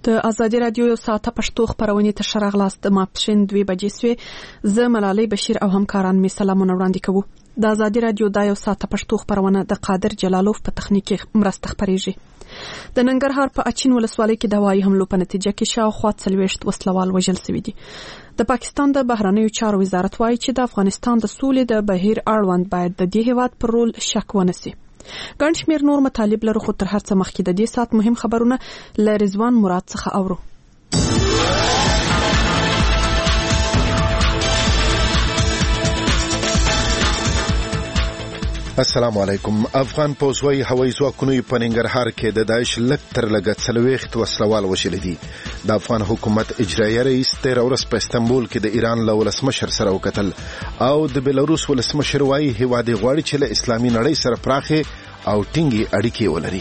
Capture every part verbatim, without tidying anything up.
د ازادي رادیو یو ساعته پښتو خبرونه ته شراغلاست ماپښین دوه بجې سوې زه ملالۍ بشیر او همکاران می سلامونه وړاندې کوو. د ازادي رادیو د یو ساعته پښتو خبرونه د قادر جلالوف په تخنیکي مرسته خبريږي. د ننګرهار په اچین ولسوالۍ کې د هوایي حملو په نتیجه کې شاوخوا څلوېښت وسلوال وژل شوي دي. د پاکستان د بهرنیو چارو وزارت وایي چې د افغانستان د سولې د بهیر اړوند باید د دې هیواد پر رول شک ونسي. ګڼ شمېر نور مطالب لرو، خو تر هر څه مخکې د دې ساعت مهم خبرونه له رضوان مراد څخه اورو. السلام علیکم. افغان پوځوي هوایي ځواکونو په ننګرهار کې د داعش لږ تر لږه څلوېښت وسلوال وژلي دي. د افغان حکومت اجرایي رئیس تېره ورځ په استنبول کې د ایران له ولسمشر سره وکتل او د بلاروس ولسمشر وایي هیواد یې غواړي چې له اسلامي نړۍ سره پراخې او ټینګې اړیکې ولري.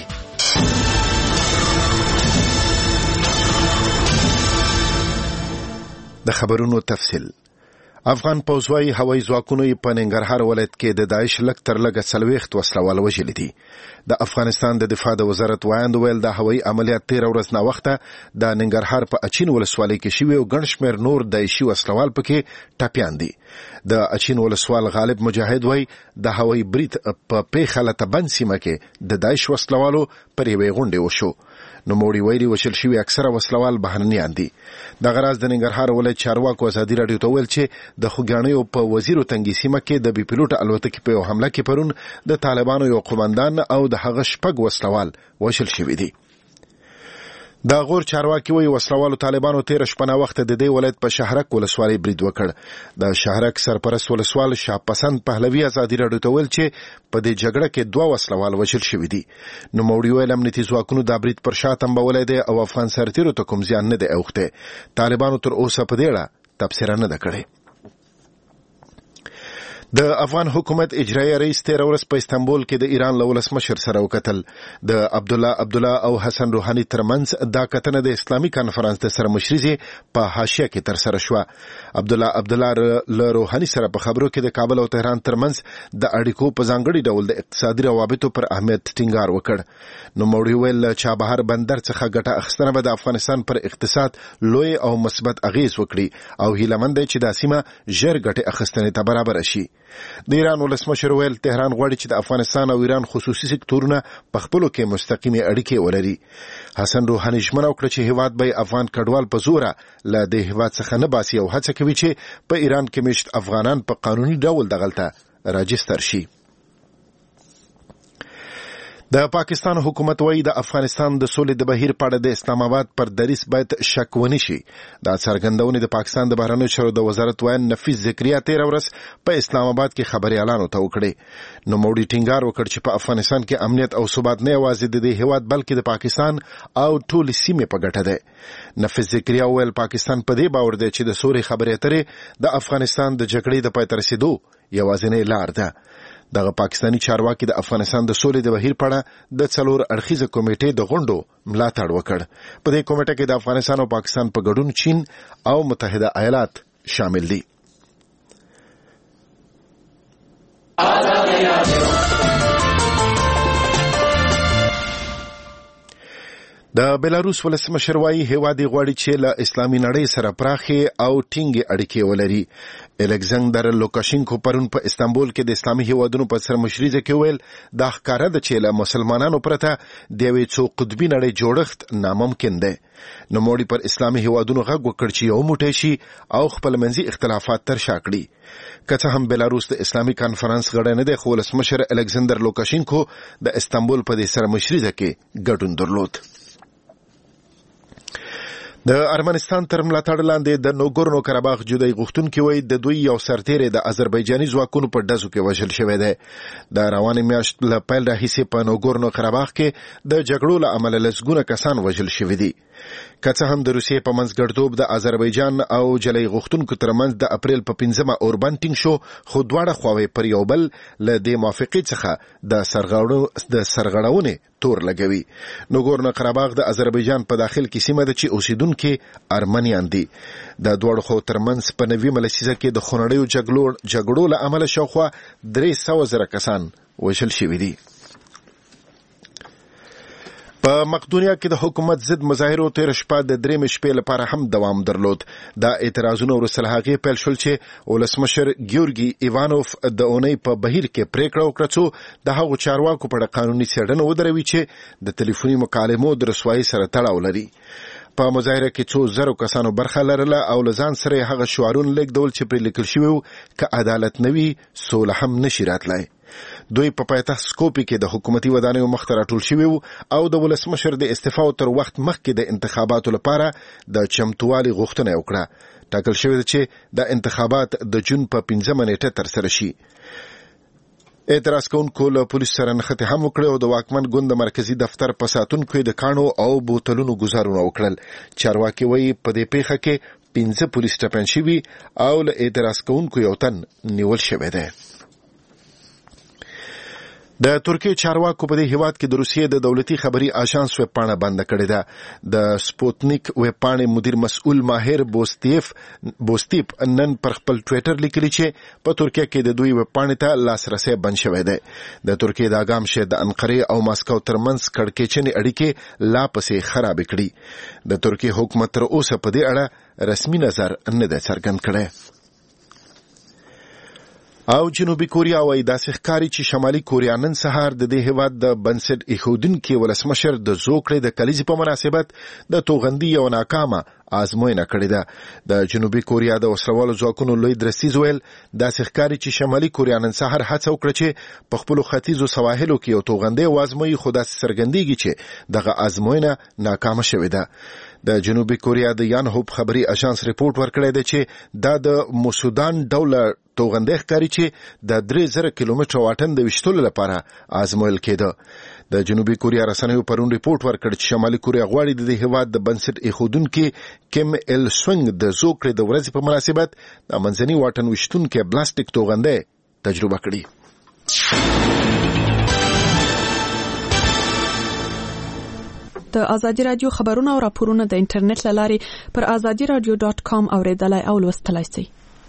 د خبرونو تفصیل. افغان پوځوي هوایي ځواکونو په ننګرهار ولایت کې د داعش لږ تر لږه څلوېښت وسلوال وژلي دي. د افغانستان د دفاع د وزارت وایند ویل د هوایي عملیات تېره ورځ ناوخته د ننګرهار په اچین ولسوالۍ کې شوي او ګڼ شمېر نور داعشي وسلوال پکې ټپیان دي. د اچین ولسوال غالب مجاهد وایي د هوایي برید په پیښه له تبند سیمه کې د داعش وسلوالو پر یوې غونډې وشو. نوموړي ویلي وشل شوي اکثره وسلوال بهرنیان دي. دغه راز د ننګرهار ولایت چارواکو ازادي راډیو ته ویل چې د خوګیاڼیو په وزیرو تنګي سیمه کې د بي پیلوټ الوتکې په یو حمله کې پرون د طالبانو یو قومندان او د هغه شپږ وسلوال وژل شوي دي. د غور چارواکي وایي وسلوالو طالبانو تېره شپه ناوخته د دې ولایت په شهرک ولسوالۍ برید وکړ. د شهرک سرپرست ولسوال شاپسند پهلوي ازادي راډیو ته ویل چې په دې جګړه کې دوه وسلوال وژل شوي دي. نوموړي ویل امنیتي ځواکونو دا برید پر شا تمبولی دی او افغان سرتیرو ته کوم زیان نه دی اوښتی. طالبانو تر اوسه په دې اړه تبصره نه ده کړې. د افغان حکومت اجرایي رئیس تېره ورځ په استنبول کې د ایران له ولسمشر سره وکتل. د عبدالله عبدالله او حسن روحاني ترمنځ دا کتنه د اسلامي کنفرانس د سرمشرۍ په حاشیه کې ترسره شوه. عبدالله عبدالله له روحاني سره په خبرو کې د کابل او تهران ترمنځ د اړیکو په ځانګړي ډول د اقتصادي روابطو پر اهمیت ټینګار وکړ. نوموړي ویل چابهار بندر څخه ګټه اخیستنه به د افغانستان پر اقتصاد لوی او مثبت اغیز وکړي او هیلهمند دی چې دا سیمه ژر ګټې اخیستنې ته برابر شي. د ایران ولسمشر ویل تهران غواړي چې د افغانستان او ایران خصوصي سکتورونه په خپلو کې مستقیمې اړیکې ولري. حسن روحاني ژمنه وکړه چې هیواد به افغان کډوال په زوره له دې هیواد څخه نه باسي او هڅه کوي چې په ایران کې مېشت افغانان په قانوني ډول دغلته راجستر شي. د پاکستان حکومت وایي د افغانستان د سولې د بهیر په اړه د اسلام آباد پر دریځ باید شک ونه شي. دا څرګندونې د پاکستان د بهرنیو چارو د وزارت وایند نفیس ذکریا تېره ورځ په اسلام آباد کې خبریالانو ته وکړې. نوموړي ټینګار وکړ چې په افغانستان کې امنیت او ثبات نه یوازې د دې هیواد بلکې د پاکستان او ټولې سیمې په ګټه دی. نفیس ذکریا ویل پاکستان په دې باور دی چې د سولې خبرې اترې د افغانستان د جګړې د پای ته رسېدو یوازینۍ لار ده. دغه پاکستانی چارواکي د افغانستان د سولې د بهیر په اړه د څلور اړخیزه کمیټې د غونډو ملاتړ وکړ. په دې کمیټه کې د افغانستان او پاکستان په ګډون چین او متحده ایالات شامل دي. د بلاروس ولسمشر وایي هیواد یې غواړي چې له اسلامي نړۍ سره پراخې او ټینګې اړیکې ولري. الکساندر لوکاشینکو پرون په استنبول کې د اسلامي هیوادونو په سرمشرۍ کې ویل دا ښکاره ده چې له مسلمانانو پرته د یوې څو قطبي نړۍ جوړښت ناممکن دی. نوموړي پر اسلامي هیوادونو غږ وکړ چې یو موټی شي او خپلمنځي اختلافات ترشا کړي. که څه هم بلاروس د اسلامي کنفرانس غړی نه دی، خو ولسمشر الکساندر لوکاشینکو د استنبول په دې سرمشرۍ کې ګډون درلود. د ارمنستان تر ملاتړ لاندې د نوګورنو کراباخ جدای غوښتونکي وایي د دوی یو سرتیری د آذربایجاني ځواکونو په ډزو کې وژل شوی دی. د روانې میاشت له پیل راهیسې په نوګورنو کراباخ کې د جګړو له امله لسګونه کسان وژل شوي دي. که څه هم د روسیې په منځګړیتوب د آذربایجان او جلۍ غوښتونکو ترمنځ د اپریل په پنځمه اوربند ټینګ شو، خو دواړه خواوې پر یو بل له دې موافقې څخه د سرغړونې تور لګوي. نوګورنو قرهباغ د آذربایجان په داخل کې سیمه ده چې اوسیدونکي ارمنیان دي. د دواړو خواو ترمنځ په نویمه لسیزه کې د خونړیو جګړو له امله شاوخوا درې سوه زره کسان وژل شوي دي. په مقدونیا کې د حکومت ضد مظاهرو تیر شپه د درې شپې لپاره هم دوام درلود. دا اعتراضونه ورسره هغه پیل شول چې ولسمشر ګیورګي ایوانوف د اونۍ په بهیر کې پریکړه وکړه چې د هغو چارواکو په اړه قانوني څېړنه ودروي چې د ټلیفوني مکالمو د رسوایۍ سره تړاو لري. په مظاهره کې څو زرو کسانو برخه لرله او لزان سره هغه شعارونه لیکدول چې پر لیکل شوی ک عدالت نوي سوله هم نشي راتلای. دوی په پایتخت سکوپي کې د حکومتي ودانیو مخ ته راټول شوي او د ولسمشر د استعفا تر وخت مخکې د انتخاباتو لپاره د چمتووالي غوښتنه وکړه. ټاکل شوی دی چې د انتخابات د جون په پنځمه نیټه ترسره شي. اعتراض کوونکو له پولیس سره نښتې هم وکړې او د واکمن ګوند د مرکزي دفتر په ساتونکو د کاڼو او بوتلونو ګزارونه وکړل. چارواکي وایي په دې پیښه کې پنځه پولیس ټپیان شوي او له اعتراض کوونکو یو تن نیول شوی دی. د ترکیې چارواکو په دې هیواد کې د روسیې د دولتي خبري آژانس ویب پاڼه بند کړې ده. د سپوتنیک ویب پاڼې مدیر مسؤل ماهر بوستیف بوستیپ نن پر خپل ټویټر لیکلي چې په ترکیه کې د دوی ویب پاڼې ته لاسرسي بند شوی دی. د ترکیې د اګام شه د انقره او ماسکو ترمنځ کړکېچنې اړیکې لا پسې خراب کړي. د ترکیې حکومت تر اوسه په دې اړه رسمي نظر نه دی څرګند کړی. او جنوبي کوریا وايي داسې ښکاري چې شمالي کوریا نن سهار د دې هیواد د بنسټ ایښودونکي ولسمشر د زوکړې د کلیزې په مناسبت د توغندي یو ناکامه آزموینه کړې ده. د جنوبي کوریا د وسلوالو ځواکونو لوی درستیز ویل داسې ښکاري چې شمالي کوریا نن سهار هڅه وکړه چې په خپلو ختیځو سواحلو کې یو توغندی وازموي، خو داسې څرګندېږي چې دغه آزموینه ناکامه شوې ده. د جنوبي کوریا د یان هوپ خبري اژانس ریپورت ورکړی دی چې دا د موسودان ډوله توغندی ښکاري چې د درې زره کیلومتره واټن د ویشتلو لپاره آزمویل کېده. د جنوبي کوریا رسنیو پرون ریپورت ورکړ چې شمالي کوریا غواړي د دې هیواد د بنسټ ایښودونکي کیم ایل سونګ د زوکړې د ورځې په مناسبت د منځني واټن ویشتونکي پلاستیک توغندی تجربه کړي. د ازادي رادیو خبرونه او راپورونه د انټرنیټ له لارې پر ازادي رادیو ډاټ کام اوریدلای او لوستلای شئ.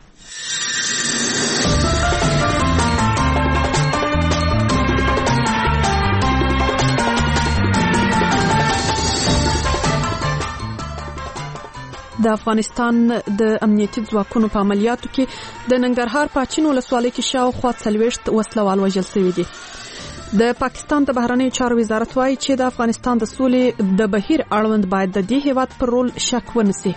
د افغانستان د امنیتي ځواکونو په عملیاتو کې د ننګرهار په اچین ولسوالۍ کې شاوخوا څلوېښت وسلوال وژل شوي دي. د پاکستان د بهرنیو چارو وزارت وایي چې د افغانستان د سولې د بهیر اړوند باید د دې هیواد پر رول شک ونسي.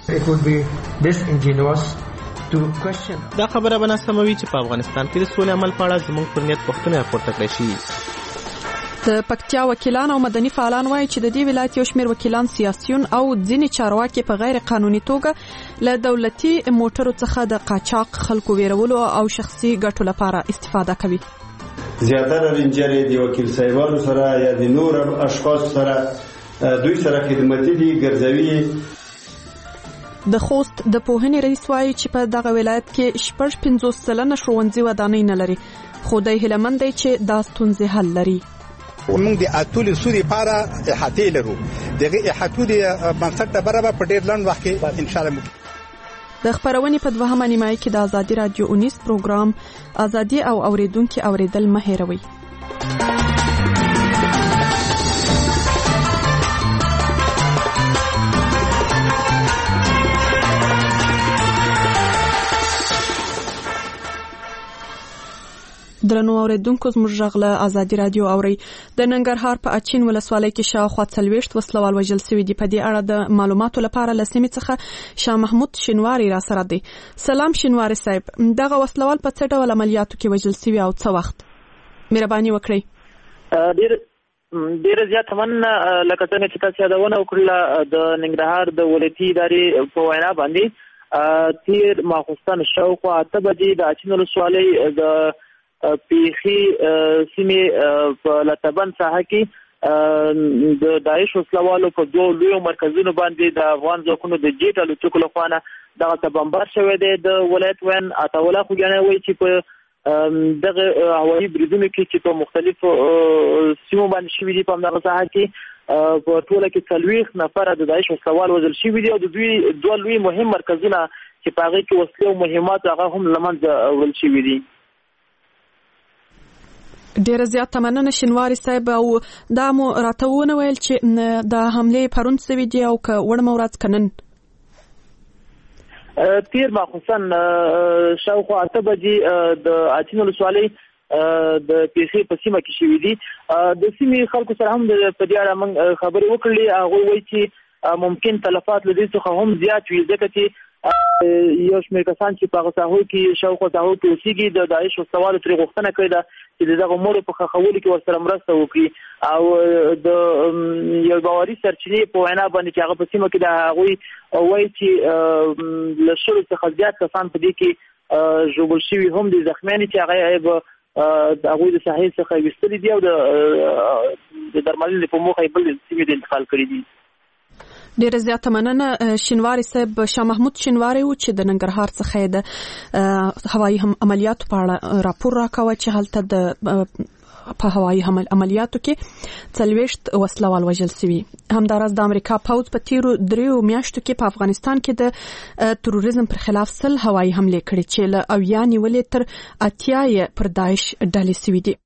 دا خبره به ناسموي چې په افغانستان کې د سولې عمل په اړه زموږ پر نیت پوښتنه راپورته کړې شي. د پکتیا وکیلان او مدني فعالان وایي چې د دې ولایت یو شمېر وکیلان سیاسيون او ځینې چارواکي په غیر قانوني توګه له دولتي موټرو څخه د قاچاق خلکو ویرولو او شخصي ګټو لپاره استفاده کوي. زیاتره رینجرې د وکیل صاحبانو سره یا د نور اشخاص سره دوی سره خدمتي دي ګرځوي. د خوست د پوهنې رئیس وایي چې په دغه ولایت کې شپږ پنځوس سلنه ښوونځي ودانۍ نه لري، خو د هیله مند دی چې دا ستونزې حل لري. ومنګ د اتول سودی لپاره احاطه لرو. دغه احاطه د بنسټ برابر په ډیر لاند وخت کې ان شاء الله. د خبرونې په دوهمه نیمایي کې د ازادي رادیو اونیس پروګرام ازادي او اوریدونکو اوریدل مه هېروئ. درنو اوریدونکو زموږ غږ له ازادي رادیو اوري. د ننګرهار په اچین ولسوالۍ کې شاوخوا څلوېښت وسلوال وژل شوي دي. په دې اړه د معلوماتو لپاره له سیمې څخه شاه محمود شینواری را سره دی. سلام شینواری صاحب، دغه وسلوال په څه ډول عملیاتو کې وژل شوي او څه وخت؟ مهرباني وکړئ. ډیر ډیر زیات مننه. لکه څنګه چې تاسو یادونه وکړه د ننګرهار د ولایتي ادارې په وینا باندې تیر ماخوستن شاوخوا اته بجې د اچین ولسوالۍ د پیخي سیمې په لتبن ساحه کې د داعش وسلوالو په دوه لویو مرکزونو باندې د افغان ځواکونو د جیټ الوتکو له خوا دغه بمبار شوی دی. د ولایت وین عطاوالله خوږیانی وایي چې په دغه هوایي بریدونو کې چې په مختلفو سیمو باندې شوي دي په همدغه ساحه کې په ټوله کې څلوېښت نفره د داعش وسلوال وژل شوي دي او د دوی دوه لوی مهم مرکزونه چې په هغې کې وسلې او مهمات هغه هم له منځه وړل شوي دي. ډیره زیاته مننه شینواري صاحب. او دا مو راته ونه ویل چې د حمله پرون سوي دی او که وړمه ورځ کنن تیر ماخصن شاوخوا اته بجې د اچین ولسوالۍ د پیښې په سیمه کې شوې دي. د سیمې خلکو سره هم په دې اړه موږ خبرې وکړلې. هغوی وایي چې ممکن تلفات له دې څخه هم زیات وي ځکه چې یو شمېر کسان چې په هغه ساحو کې شاوخوا ساحو کې اوسېږي د داعش وسوالو ترې غوښتنه کړې ده چې د دغه مړو په ښخولو کې ورسره مرسته وکړي او د یو باوري سرچینې په وینا باندې چې هغه په سیمه کې د هغوی وایي چې له شلو څخه زیات کسان په دې کې ژوبل شوي هم دي زخمیان چې هغه به هغوی د ساحې څخه ویستلي دي او د درملنې په موخه یې بل سیمې ته انتقال کړي دي. ډیره زیاته مننه شینواري صاحب. شاه محمود شینواري و چې د ننګرهار څخه د هوایي عملیاتو په اړه راپور راکاوه چې هلته د په هوایي عملیاتو کې څلوېښت وسلوال وژل شوي. همداراز د امریکا پوځ په تیرو دریو میاشتو کې په افغانستان کې د تروریزم پر خلاف سل هوایي حملې کړې چې له اویا نیولې تر اتیا یې پر داعش ډلې شوي دي.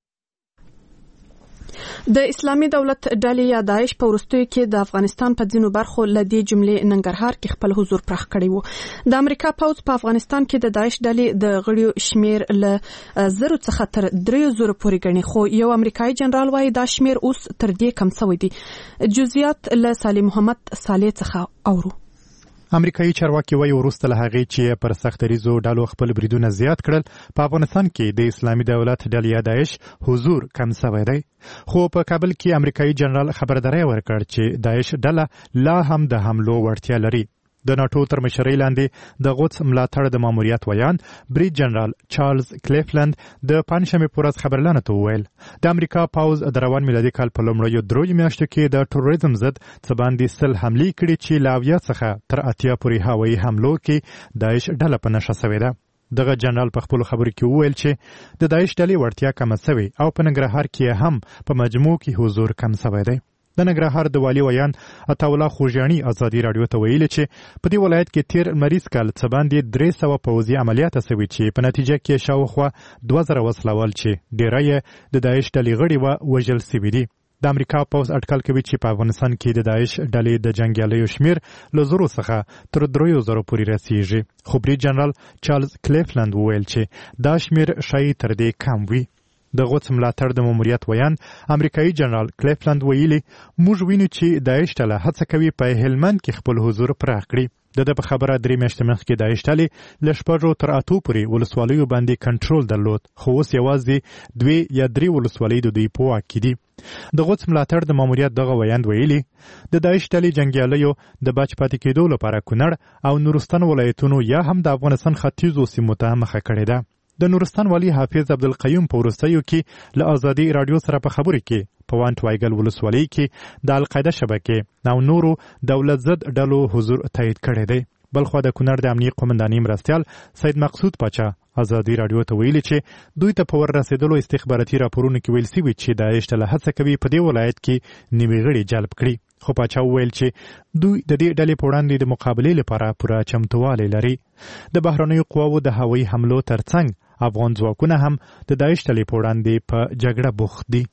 د اسلامي دولت ډلې یا داعش په وروستیو کې د افغانستان په ځینو برخو له دې جملې ننګرهار کې خپل حضور پراخ کړی و. د امریکا پوځ په افغانستان کې د داعش ډلې د غړیو شمیر له زرو څخه تر دریو زرو پورې ګڼي خو یو امریکایي جنرال وایي دا شمیر اوس تر دې کم شوی دی. جزئیات له صالح محمد صالح څخه اورو. امریکایي چارواکي وایي وروسته له هغې چې پر سختریزو ډلو خپل بریدونه زیات کړل په افغانستان کې د اسلامي دولت ډلې یا داعش حضور کم شوی دی. خو په کابل کې امریکایي جنرال خبرداری ورکړ چې داعش ډله لا هم د حملو وړتیا لري. د ناټو تر مشرۍ لاندې د قدس ملاتړ د ماموریت ویان برید جنرال چارلز کلیفلند د پنجشنبې په ورځ خبرلانه ته وویل د امریکا پوځ د روان میلادي کال په لومړیو دریو میاشتو کې د تروریزم ضد څه باندې سل حملې کړي چې له اویا څخه تر اتیا پورې هوایي حملو کې داعش ډله په نښه شوې ده. دغه جنرال په خپلو خبرو کې وویل چې د داعش ډلې وړتیا کمه شوې او په ننګرهار کې هم په مجموع کې حضور کم شوی دی. د ننګرهار د والي ویان عطاالله خوږیاڼي ازادي راډیو ته ویلي چې په دې ولایت کې تیر لمریز کال څه باندې درې سوه پوځي عملیات شوي چې په نتیجه کې شاوخوا دوه زره وسلوال چې ډیری یې د داعش ډلې غړي وه وژل شوي دي. د امریکا پوځ اټکل کوي چې په افغانستان کې د داعش ډلې د جنګیالیو شمیر له زرو څخه تر دریو زرو پورې رسیږي. خو برید جنرال چارلز کلیفلند وویل چې دا شمیر ښایي تر دې کم وي. د قدس ملاتړ د ماموریت ویان امریکایي جنرال کلیفلند ویلي موږ وینو چې داعش ډله هڅه کوي په هلمند کې خپل حضور پراخ کړي. د ده په خبره درې میاشتې مخکې داعش ډلې له شپږو تر اتو پورې ولسوالیو باندې کنټرول درلود خو اوس یوازې دوې یا درې ولسوالۍ د دوی په واک کې دي. د قدس ملاتړ د ماموریت دغه ویاند ویلي د داعش ډلې جنګیالیو د بچ پاتې کېدو لپاره کونړ او نورستان ولایتونو یا هم د افغانستان ختیځو سیمو ته مخه کړې ده. د نورستان والي حافظ عبدالقیوم په وروستیو کې له ازادي راډیو سره په خبرو کې په وانټ وایګل ولسوالۍ کې د القاعده شبکې او نورو دولت ضد ډلو حضور تایید کړی دی. بلخوا د کونړ د امنیې قومندانۍ مرستیال سید مقصود پاچا ازادي راډیو ته ویلي چې دوی ته په ور رسېدلو استخباراتي راپورونو کې ویل شوي چې داعش ډله هڅه کوي په دې ولایت کې نوي غړي جلب کړي. خو پاچا وویل چې دوی د دې ډلې په وړاندې د مقابلې لپاره پوره چمتووالی لري. د بهرنیو قواوو د هوایي حملو ترڅنګ افغان ځواکونه هم د داعش ډلې په وړاندې په جګړه بوخت دي.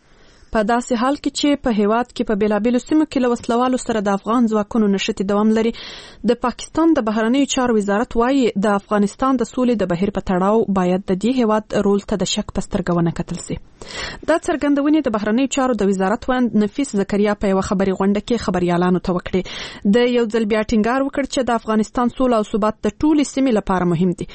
په داسې حال کې چې په هیواد کې په بیلابیلو سیمو کې له وسلوالو سره د افغان ځواکونو نښتې دوام لري. د پاکستان د بهرنیو چارو وزارت وایي د افغانستان د سولې د بهیر په تړاو باید د دې هیواد رول ته د شک په سترګه ونه کتل شي. دا څرګندونې د بهرنیو چارو د وزارت ویاند نفیس زکریا په یوه خبري غونډه کې خبريالانو ته وکړې. د یو ځل بیا ټینګار وکړ چې د افغانستان سوله او ثبات د ټولې سیمې لپاره مهم دي.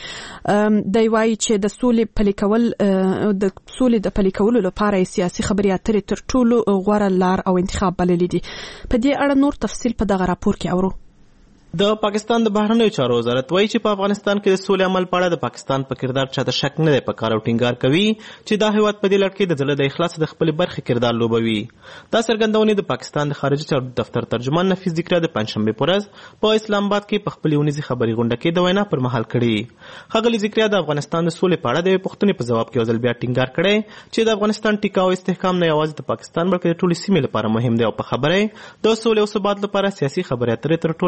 د وایي چې د سولې پلي کول د سولې د پلي کولو لپاره سیاسي خبري اترې تر ټولو غوره لار او انتخاب بللی دي. په دې اړه نور تفصیل په دغه راپور کې اورو. د پاکستان د بهرنیو چارو وزارت وایي چې په افغانستان کې د سولې عمل په اړه د پاکستان په کردار چاته شک نه دی پکار او ټینګار کوي چې دا هیواد په دې لړ کې د زړه د اخلاص د خپل برخې کردار لوبوي. دا څرګندونې د پاکستان د خارجي چارو دفتر ترجمان نفیس ذکریا د پنځشنبه په ورځ په اسلام آباد کې په خپل ونیزي خبري غونډه کې د وینا پر مهال کړي. ښاغلي ذکریا د افغانستان د سولې په اړه د پوښتنې په جواب کې یو ځل بیا ټینګار کړی چې د افغانستان ټیکا او استحکام نه یوازې د پاکستان بلکې د ټولې سیمې لپاره مهم دی او په خبره د سولې او ثبات لپاره سیاسي خبرې اترې تر ټولو غوره لار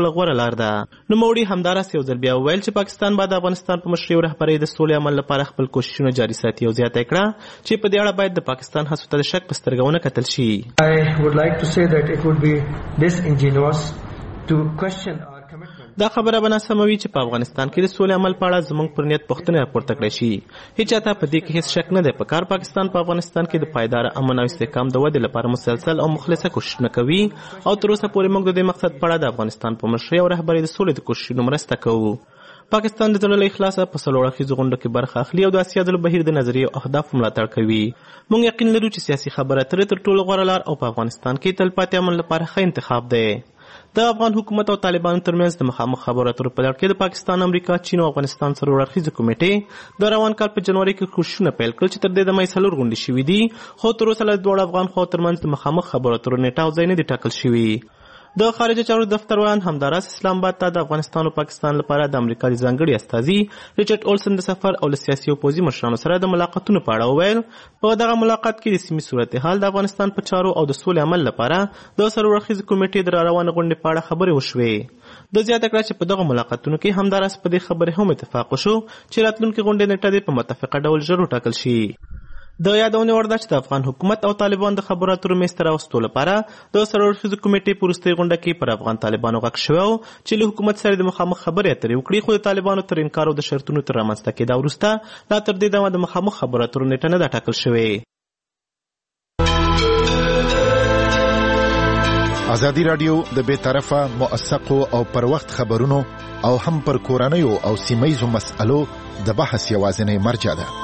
پکار ده. نوموړي همداراز یو ځل بیا وویل چې پاکستان باید د افغانستان په مشرۍ او رهبرۍ د سولې عمل لپاره خپل کوششونه جاري ساتي او زیاته کړه چې په دې اړه باید د پاکستان هڅو ته د شک په سترګه ونه کتل شي. I would like to say that it would be disingenuous to question our دا خبره به ناسمه وي چې په افغانستان کې د سولې عمل په اړه زموږ پر نیت پوښتنې راپورته کړی شي. هیڅ چاته په دې کې هیڅ شک نه دی. په کار پاکستان په افغانستان کې د پایدار امن او استحکام د ودې لپاره مسلسل او مخلصه کوششونه کوي او تر اوسه پورې موږ د دې مقصد په اړه د افغانستان په مشرۍ او رهبرۍ د سولې د کوششونو مرسته کوو. پاکستان د زړه له اخلاصه په څلور اړخیزو غونډو کې برخه اخلي او د اسیا د بهیر د نظریې او اهدافو ملاتړ کوي. موږ یقین لرو چې سیاسي خبره اترې تر ټولو غوره لار او په افغانستان کې تلپاتې امن لپاره ښه انتخاب دی. د افغان حکومت او طالبانو ترمنځ د مخامخ خبرو اترو په لړ کې د پاکستان، امریکا، چین او افغانستان څلور اړخیزه کمیټې د روان کال په جنوري کې کوششونه پیل کړل چې تر دې دمه یې څلور غونډې شوي دي، خو تر اوسه له دواړو افغان خواو ترمنځ د مخامخ خبرو اترو نیټه او ځای نه دي ټاکل شوي. د خارجه چارو دفتر ویان همداراز اسلام آباد ته د افغانستان او پاکستان لپاره د امریکا د ځانګړي استازي ریچارډ اولسن د سفر او له سیاسي او پوځي مشرانو سره د ملاقاتونو په اړه وویل. په دغه ملاقات کې د سیمې صورتحال، د افغانستان په چارو او د سولې عمل لپاره د څلور اړخیزې کمیټې د راروانې غونډې په اړه خبرې وشوې. د زیاته کړه چې په دغه ملاقاتونو کې همداراز په دې خبرې هم اتفاق وشو چې راتلونکې غونډې نیټه دې په متفقه ډول ژر وټاکل شي. د یادونې وړ ده چې د افغان حکومت او طالبان د خبرو اترو میز ته راوستو لپاره د څلور اړخیزې کمیټې په وروستۍ غونډه کې پر افغان طالبانو غږ شوی و چې له حکومت سره د مخامخ خبرې اترې وکړي، خو د طالبانو تر انکار او د شرطونو تر رامنځته کېدا وروسته لا تر دې دمه د مخامخ خبرو اترو نیټه نه ده ټاکل شوې. ازادي راډیو د بې طرفه، موثقو او پر وخت خبرونو او هم پر کورنیو او سیمهیزو مسألو د بحث یوازینۍ مرجع ده.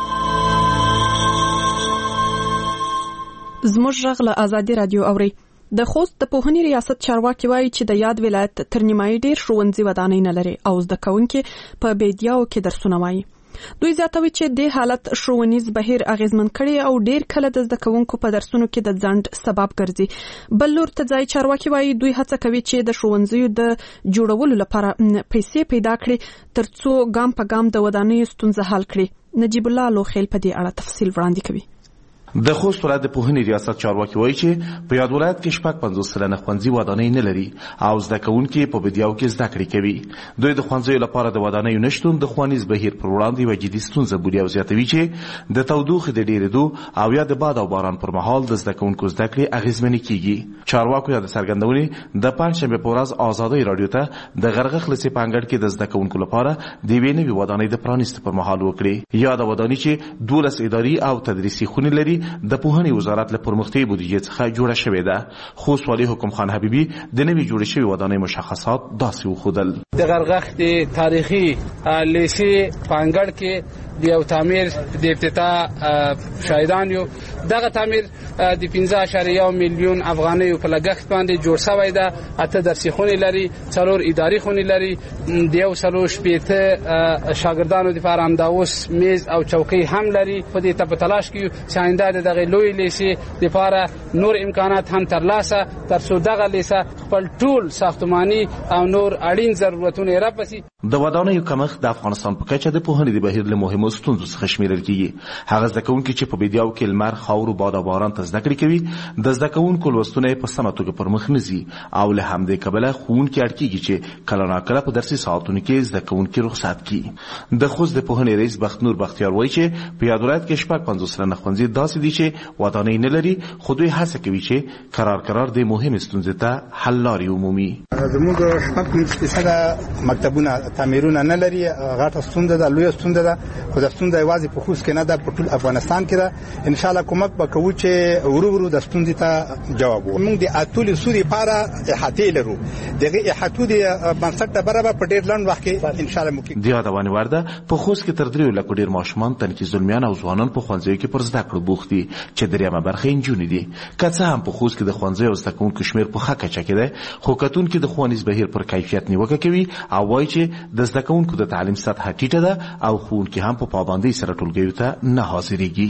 زموږ غږ له ازادي راډیو اوري. د خوست د پوهنې ریاست چارواکي وایي چې د یاد ولایت تر نیمایي ډیر ښوونځي ودانۍ نه لري او زده کوونکي په بیدیاو کې درسونه وایي. دوی زیاتوي چې د حالت ښوونیز بهیر اغیزمن کړي او ډیر کله د زده کوونکو په درسونو کې د ځنډ سبب ګرځي. بل لور ته ځای چارواکي وایي دوی هڅه کوي چې د ښوونځیو د جوړولو لپاره پیسې پیدا کړي ترڅو ګام په ګام د ودانۍ ستونزه حل کړي. نجیب الله لوخیل په دې اړه تفصیل وړاندې کوي. د خوست ولایت د پوهنې ریاست چارواکي وایي چې په یاد ولایت کې شپږ پنځوس سلنه ښوونځي ودانۍ نه لري او زده کوونکي په بیدیاو کې زده کړې کوي. دوی د ښوونځیو لپاره د ودانیو نشتون د ښوونیز بهیر پر وړاندې یوه جدي ستونزه بولي او زیاتوي چې د تودوخې د ډېرېدو او یا د باد او باران پر مهال د زده کوونکو زده کړې اغېزمنې کیږي. چارواکو د څرګندونې د پنجشنبې په ورځ ازادۍ راډیو ته د غرغښ لسې په انګړ کې د زده کوونکو لپاره د یوې نوې ودانۍ د پرانیستو پر مهال وکړې. یاده ودانۍ چې دولس اداري او تدریسي خونې لري د پوهنې وزارت له پرمختیايي بودیجې څخه جوړه شوې ده. خوست والي حکم خان حبیبي د نوې جوړې شوې ودانۍ مشخصات داسې وښودل. د غرغښ د تاریخي لیسې په انګړ کې د یو تعمیر د افتتاح شاهدان یو. دغه تعمیر د پنځه اعشاریه یو میلیون افغانیو په لګښت باندې جوړ شوی ده. اته درسي خونې لري، څلور اداري خونې لري، د یو سلو شپېته شاګردانو دپاره همدا اوس میز او چوکۍ هم لري. په دې ته په تلاش کې یو چې آینده د دغې لویې لیسې دپاره نور امکانات هم ترلاسه تر څو دغه لیسه خپل ټول ساختماني او نور اړین ضرورتونه یې رپسي. د ودانیو کمښت د افغانستان په کچه د پوهنې د بهیر له مهمو ستونزو څخه شمیرل کیږي. هغه زده کوونکي چې په بیدیاو کې لمر، خاورو، باد او باران ته زده کړې کوي د زده کوونکو لوستونه یې په سمه توګه پر مخ نه ځي او له همدې کبله ښوونکي اړ کېږي چې کله ناکله په درسي ساعتونو کې زده کوونکي رخصت کړي. د خوست د پوهنې رئیس بختنور بختیار وایي چې په یاد ولایت کې شپږ پنځوس سلنه ښوونځي داسې دي چې ودانۍ نه لري، خو دوی هڅه کوي چې قرار قرار د مهمې ستونزې ته حل لارې ومومي. زموږ شپږ پنځوس فیصده مکتبونه تعمیرونه نه لري. غټه ستونزه ده، لویه ستونزه ده، خو دا ستونزه یوازې په خوست کې نه ده، په ټول افغانستان کې ده. ان شاء الله کومک به کوو چې ورو ورو د ستونزې ته جواب وو. موږ د اتولې سوري لپاره احاطې لرو. دغه احاطو د بنسټ برابر په ډېر لنډ وخت کې ان شاء الله ممکن دی. یادونه ورده په خوست کې تر دریو لکو ډیر ماشومان تنکي زلمیان او ځوانان په ښوونځیو کې پر زده کړو بوخت دي چې دریمه برخه نجونې دي. که څه هم په خوست کې د ښوونځیو او زده کوونکو شمېر په ښه کچه کې دی، خو کتونکي د ښوونیز بهیر پر کیفیت نیوکه کوي او وایي چې د زده کوونکو د تعلیم سطحه ټیټه ده او ښوونکي هم په پابندۍ سره ټولګیو ته نه حاضرېږي.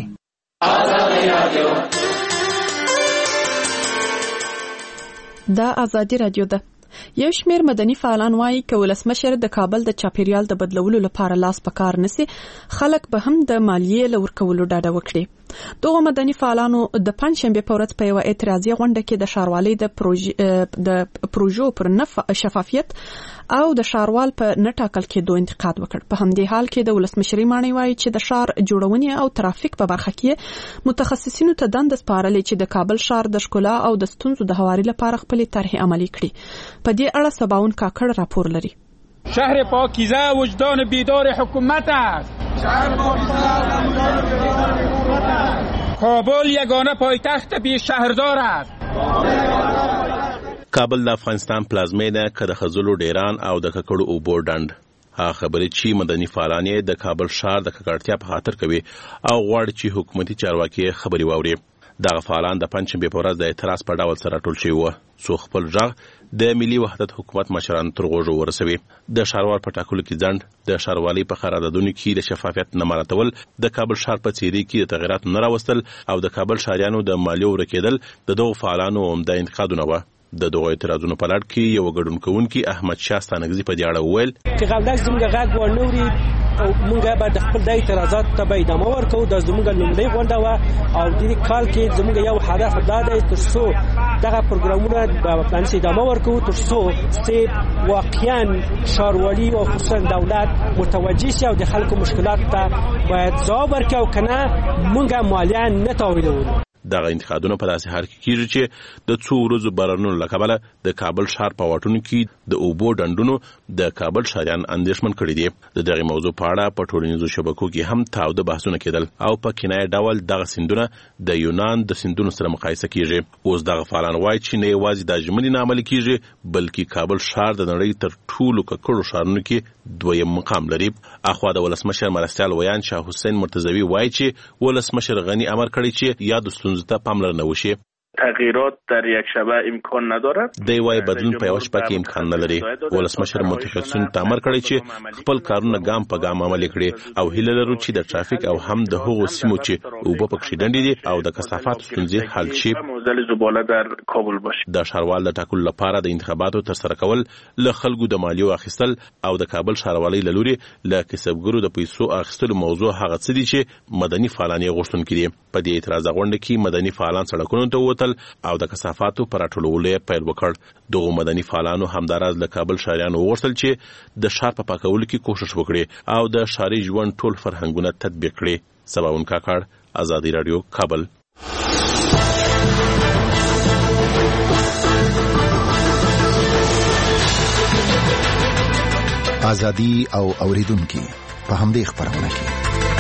دا ازادي راډیو ده. یو شمیر مدني فعالان وایي که ولسمشر د کابل د چاپیریال د بدلولو لپاره لاس په کار نسی، خلک به هم د مالیې له ورکولو ډاډه وکړي. دغه مدني فعالانو د پنځشنبه په ورځ په یو اعتراضي غونډه کې د ښاروالۍ د پروژې د پروژو پر نف شفافیت او د ښاروال په نټاکل کې دوه انتقاد وکړ. په همدې حال کې د ولسمشري ماڼۍ وایي چې د ښار جوړونې او ترافیک په برخه کې متخصصینو ته دنده سپارلې چې د کابل ښار د ښکلا او د ستونزو د هواري لپاره خپل طرحې عملي کړي. په دې اړه سباون کاکړ راپور لري. شهر پاکیزه وجدان بیدار حکومت است. شهر پاکیزه وجدان بیدار حکومت است. کابل یگانه پایتخت بی شهردار است. کابل د افغانستان پلازمینه که د خزلو ډیران او د ککړو اوبو ډنډ. ها خبرې چې مدني فعالان د کابل ښار د ککړتیا په خاطر کوي او غواړي چې حکومتي چارواکي خبري واوري. دغه فعالان د پنځشنبه په ورځ د اعتراض په ډول سره ټول شوي وو څو خپل غږ د ملي وحدت حکومت مشرانو تر غوږو ورسوي. د ښاروال په ټاکلو کې ځنډ، د ښاروالۍ په قراردادونو کې د شفافیت نه مراعاتول، د کابل ښار په څیرې کې د تغیراتو نه راوستل او د کابل ښاریانو د مالیو ورکېدل د دغو فعالانو عمده انتقادونه وو. د دغو اعتراضونو په لړ کې یو ګډون کوونکی احمد شاه ستانکزي په دې اړه وویل چې قبل زموږ غږ ورنوري او موږ به د خپل د اعتراضات ته به ادامه ورکوو. دا زموږ لومړی غونډه وه او د دې کال کې زموږ یو هدف دا دی تر څو دغه پروګرامونه به پلان ادامه ورکوو تر څو چې واقعا ښاروالي او خصوصا دولت متوجه شي او د خلکو مشکلات ته باید ځواب ورکړي او که نه موږ مالیه نه تاویلوو. دغه انتقادونه په داسې حال کې کیږي چې د څو ورځو بارانونو له کبله د کابل ښار په واټونو کې د اوبو ډنډونو د کابل ښاریان اندېښمن کړي دي. د دغه موضوع په اړه په ټولنیزو شبکو کې هم تاوده بحثونه کېدل او په کنایه ډول دغه سیندونه د یونان د سیندونو سره مقایسه کیږي. اوس دغه فعالان وایي چې نه یوازې د ژمنې نه عملي کیږي بلکې کابل ښار د نړۍ تر ټولو ککړو ښارونو کې دویم مقام لري. اخوا د ولسمشر مرستیال ویان شاه حسین مرتضوی وایي چې ولسمشر غنی امر کړی چې یا د ستونزو ته پاملرنه وشي. تغییرات در یک شبه امکان ندارد. دی وای بدلون په یو شپه کې امکان نه لري. ولسمشر متخصصین ته امر کړی چې خپل کارونه ګام په ګام عملي کړي او هیله لرو چې د ترافیک او هم د هغو سیمو چې اوبه پکې ډنډې دي او د کثافات ستونزې حل شي. معضل زباله در کابل باشه. د ښاروال د ټاکلو لپاره د انتخاباتو ترسره کول، له خلکو د مالیو اخیستل او د کابل ښاروالۍ له لوري له کسبګرو د پیسو اخیستلو موضوع هغه څه دي چې مدني فعالان یې غوښتونکي دي. په دې اعتراض غونډه کې مدني فعالان سړکونو ته ووتل او د کثافاتو پر راټولولو یې پیل وکړ. دغو مدني فعالانو همداراز له کابل ښاریانو وغوښتل چې د ښار په پاکولو کې کوشش وکړي او د ښاري ژوند ټول فرهنګونه تطبیق کړي. سباون کاکړ، ازادي رادیو، کابل. ازادي او اوریدونکو په همدې خبرونه کې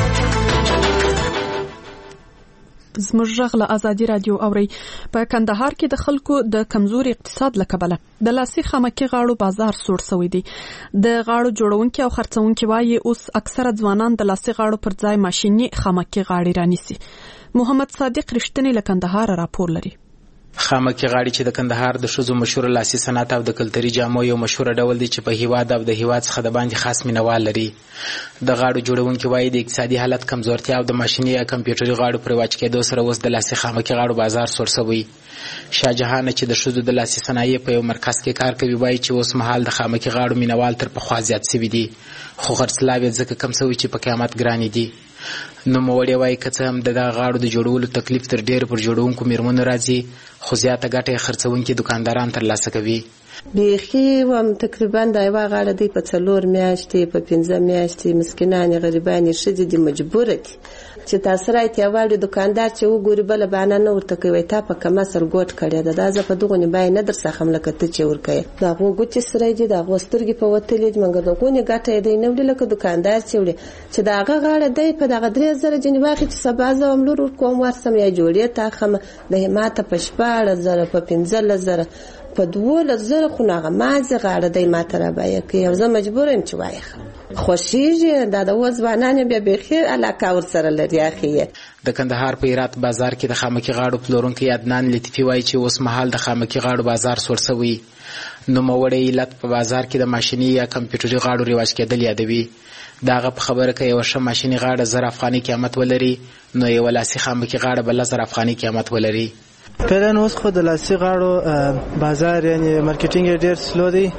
زموږ غږ له ازادي رادیو اوري. په کندهار کې د خلکو د کمزوري اقتصاد لکبله د لاسي خامکي غاړو بازار سوړ سوی دی. د غاړو جوړونکي او خرڅونکي وایي اوس اکثره ځوانان د لاسي غاړو پر ځای ماشيني خامکي غاړي رانیسي. محمد صادق رښتینی له کندهار راپور لري. خامکي غاړي چې د کندهار د شوزو مشهور لاسي صنعت او د کلتوري جامو یو مشهور ډول دی چې په هیواد او د هیواد څخه د باندې خاص مینوال لري. د غاړو جوړونکي وایي د اقتصادي حالت کمزورتیا او د ماشيني یا کمپیوټري غاړو پر واچ کېدو سره اوس د لاسي خامکي غاړو بازار سور شوی. شاهجهان چې د شوزو د لاسي صنایع په یو مرکز کې کار کوي وایي چې اوس مهال د خامکي غاړو مینوال تر پخوا زیات شوي دي خو خرڅلاو یې ځکه کم شوی چې په قیامت ګران دي. نو موړی وایي که څه هم د دغه غاړو د جوړولو تکلیف تر ډېر پر جوړونکو میرمنو راځي خو زیاته ګټه یې خرڅونکي دکانداران ترلاسه کوي. بیخي وم تقریبا دا یوه غاړه دی په څلور میاشتې په پنځه میاشتې مسکینانې غریبانې ښځې دي مجبوره دي چې تاسو راځئ یووالی دکاندار چې وګوري بله بهانه نه ورته کوي تا په کم اصل ګوټ کړی ده دا زه په دغونې بیې نه در څخم لکه ته چې ورکوې د هغو ګوتې سری دي د هغو سترګې په وتلې دي مګر د هغونې ګټه یې دی نه وړي لکه دکاندار چې وړي چې د هغه غاړه دی په دغه درې زره جنې واخلي چې سبا زه هم لور ورکوم ورسم یا جوړې تاخم د ماته په شپاړس زره په پنځلس زره په دولس زره خو ناغه مازه غاړه دی ماته را بیه کوي او زه مجبور یم چې وایخم خوښیږي دا د اوس ځوانان بیا بیخي علاقه ورسره لري اخی. د کندهار په هرات بازار کې د خامکي غاړو پلورونکي عدنان لطیفي وایي چې اوس مهال د خامکي غاړو بازار سور شوی. نوموړی علت په بازار کې د ماشیني یا کمپیوټري غاړو رواج کېدل یادوي. د هغه په خبره کې یوه ښه ماشیني غاړه زر افغاني قیمت ولري نو یوه لاسي خامکي غاړه به لس زره افغاني قیمت ولري. فعلا اوس خو د لاسي غاړو بازار یعنی مارکیټینګ ډیر سلو دی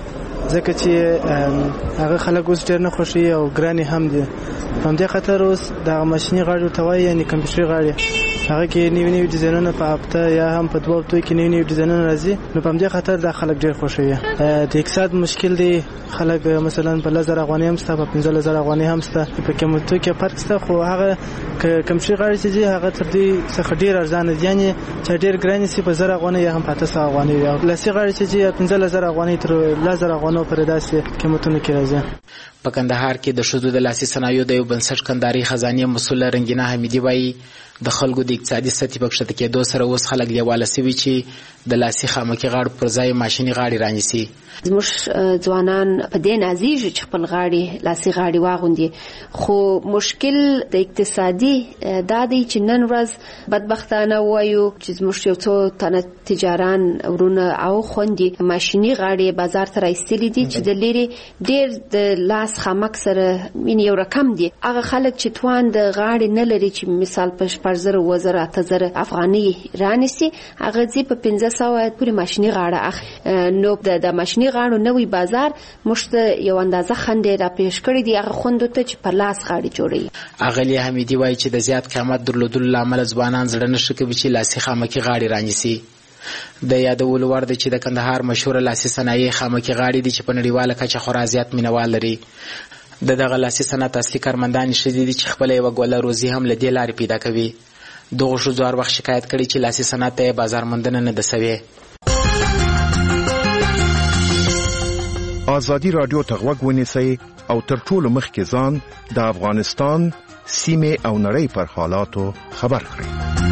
ځکه چې هغه خلک اوس ډېر نه خوښوي او ګرانې هم دي. په همدې خاطر اوس دغه ماشیني غاړې ورته وایي یعنې کمپیوټري غاړې، هغه کې نوي نوي ډیزاینونه په هفته یا هم په دوه هفتو کې نوي نوي ډیزاینونه راځي. نو په همدې خاطر دا خلک ډېر خوښوي. د اقتصاد مشکل دی، خلک مثلا په لس زره افغانۍ هم شته، په پنځلس زره افغانۍ هم شته، په قیمتو کې فرق شته. خو هغه کمپیوټري غاړې چې دي هغه تر دې څخه ډېر ارزانه دي، یعنې چې ډېر ګرانې شي په زر افغانۍ یا هم په اته سوه افغانۍ وي. او لاسي غاړې چې دي پنځلس زره افغانۍ تر لس زره افغانیو پورې داسې قیمتونو کې راځي. په کندهار کې د ښځو د لاسي صنایعو د یو بنسټ کندهاري خزانې مسؤل رنګینه حمیدي وایي د خلکو د اقتصادي سطحې په کښته کېدو سره اوس خلک لیواله سوي چې د لاسي خامکي غاړو پر ځای ماشیني غاړې رانیسي. زموږ ځوانان په دې نازیږي چې خپل غاړې لاسي غاړې واغوندي، خو مشکل د اقتصادي دا دی چې نن ورځ بدبختانه وایو چې زموږ یو څو تنه تجاران ورونه او خوندي ماشیني غاړې بازار ته راایستلي دي چې د لري ډېر د لاس خامک سره مين یو رقم دي. هغه خلک چې توان د غاړې نه لري چې مثال په شپږ زره اووه زره اته زره افغانۍ رانیسي، هغه ځي په پنځه سوه پورې ماشیني غاړه اخلي. نو د ماشیني غاړو نوې بازار موږ ته یو اندازه خندې را پیش کړې دي هغه خوندو ته چې په لاس غاړې جوړوي. اغلې حمیدي وایي چې د زیات قیمت درلودلو له امله ځوانان زړه نه ښه کوي چې لاسي خامکي غاړې رانیسي. د یادولو وړ ده چې د کندهار مشهوره لاسي صنایع خامکي غاړې دي چې په نړیواله کچه خورا زیات مینوال لري. د دغه لاسي صنعت اصلي کارمندان ښځې دي چې خپله یوه ګوله روزي هم له دې لارې پیدا کوي. دغو ښځو هر وخت شکایت کړی چې لاسي صنعت ته یې بازار موندنه نه ده سوې. ازادي راډیو ته غوږ ونیسئ او تر ټولو مخکې ځان د افغانستان سیمې او نړۍ پر حالاتو خبر کړئ.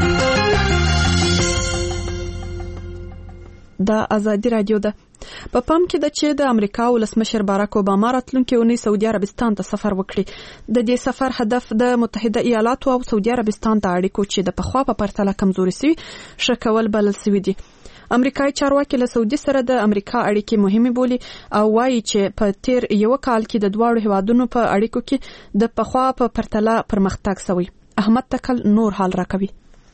د ازادي راډیو ده په پام کې د چې د امریکا ولسمشر باراک اوباما راتلونکي اونۍ سعودي عربستان ته سفر وکړي. د دې سفر هدف د متحده ایالاتو او سعودي عربستان د اړیکو چې د پخوا په پرتله کمزوري سوي ښه کول بلل سوي دي. امریکایي چارواکي له سعودي سره د امریکا اړیکې مهمه بولي او وایي چې په تیر یو کال کې د دواړو هیوادونو په اړیکو کې د پخوا په پرتله پرمختګ شوی. احمد تکل نور حال راکوي.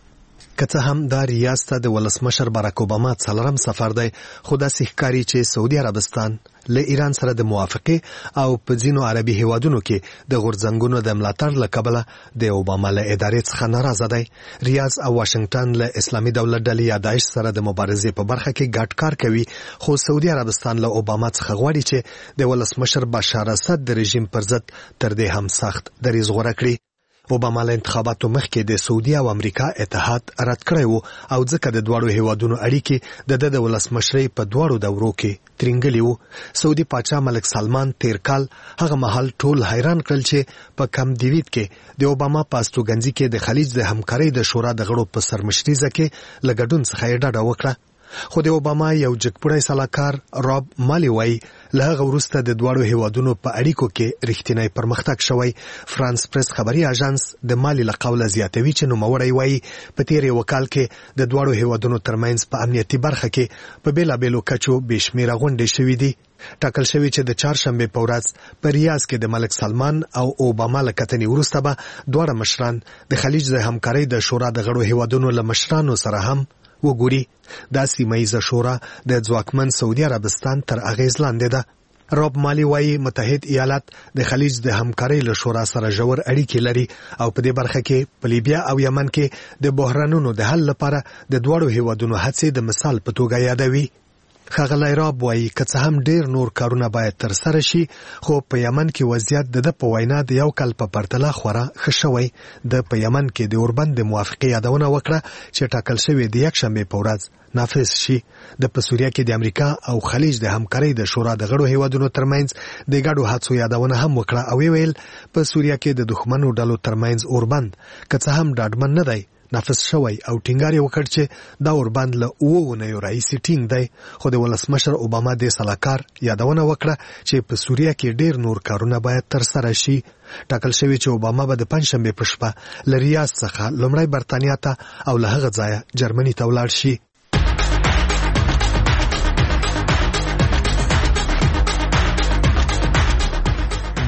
که څه هم دا ریاض ته د ولسمشر باراک اوباما څلورم سفر دی، خو داسې ښکاري چې سعودي عربستان له ایران سره د موافقې او په ځینو عربي هیوادونو کې د غورځنګونو د ملاتړ له کبله د اوباما له ادارې څخه ناراضه دی. ریاض او واشنگټن له اسلامي دولت ډلې یا داعش سره د مبارزې په برخه کې ګډ کار کوي، خو سعودي عربستان له اوباما څخه غواړي چې د ولسمشر بشار اسد د رژیم پر ضد تر دې هم سخت دریځ غوره کړي. اوباما له انتخاباتو مخکې د سعودي او امریکا اتحاد رد کړی و او ځکه د دواړو هیوادونو اړیکې د د ولسمشرۍ په دواړو دورو کې ترنګلي وو. سعودي پاچا ملک سلمان تیر کال هغه مهال ټول حیران کړل چې په کم دیوید کې د اوباما په استوګنځي کې د خلیج د همکارۍ د شورا د غړو په سرمشرۍ کې له ګډون څخه یې ډډه وکړه. خو د اوباما یو جګپوړی سلاکار راب مالی وایي له هغه وروسته د دواړو هیوادونو په اړیکو کې رښتینی پرمختګ شوی. فرانس پریس خبري اژانس د مالی له قوله زیاتوي چې نوموړی وایي په تیر یو کال کې د دواړو هیوادونو ترمنځ په امنیتي برخه کې په بیلابیلو کچو بې شمېره غونډې شوې دي. ټاکل شوی چې د چهارشنبې په ورځ په ریاض کې د ملک سلمان او اوباما له کتنې وروسته به دواړه مشران د خلیج د همکارۍ د شورا د غړو هیوادونو له مشرانو سره هم وګوري. دا سیمه ییزه شورا د ځواکمن سعودي عربستان تر اغیز لاندې ده. راب مالی وایي متحد ایالات د خلیج د همکارۍ له شورا سره ژور اړیکې لري او په دې برخه کې په لیبیا او یمن کې د بحرانونو د حل لپاره د دواړو هیوادونو هڅې د مثال په توګه یادوي. ښاغلی راب وایي که څه هم ډیر نور کارونه باید ترسره شي، خو په یمن کې وضعیت د ده په وینا د یو کال په پرتله خورا ښه شوی. د په یمن کې د اوربند د موافقې یادونه وکړه چې ټاکل شوې د یکشنبې په ورځ نافذ شي. د په سوریه کې د امریکا او خلیج د همکارۍ د شورا د غړو هیوادونو ترمنځ د ګډو هڅو یادونه هم وکړه او ویل په سوریه کې د دښمنو ډلو ترمنځ اوربند که څه هم ډاډمن نه دی نافذ شوی او ټینګار یې وکړ چې دا اوربند له اووه اونیو راهیسې ټینګ دی. خو د ولسمشر اوباما د سلاکار یادونه وکړه چې په سوریه کې ډیر نور کارونه باید ترسره شي. ټاکل شوی چې اوباما به د پنجشنبې په شپه له ریاض څخه لومړی برتانیا ته او له هغه ځایه جرمني ته ولاړ شي.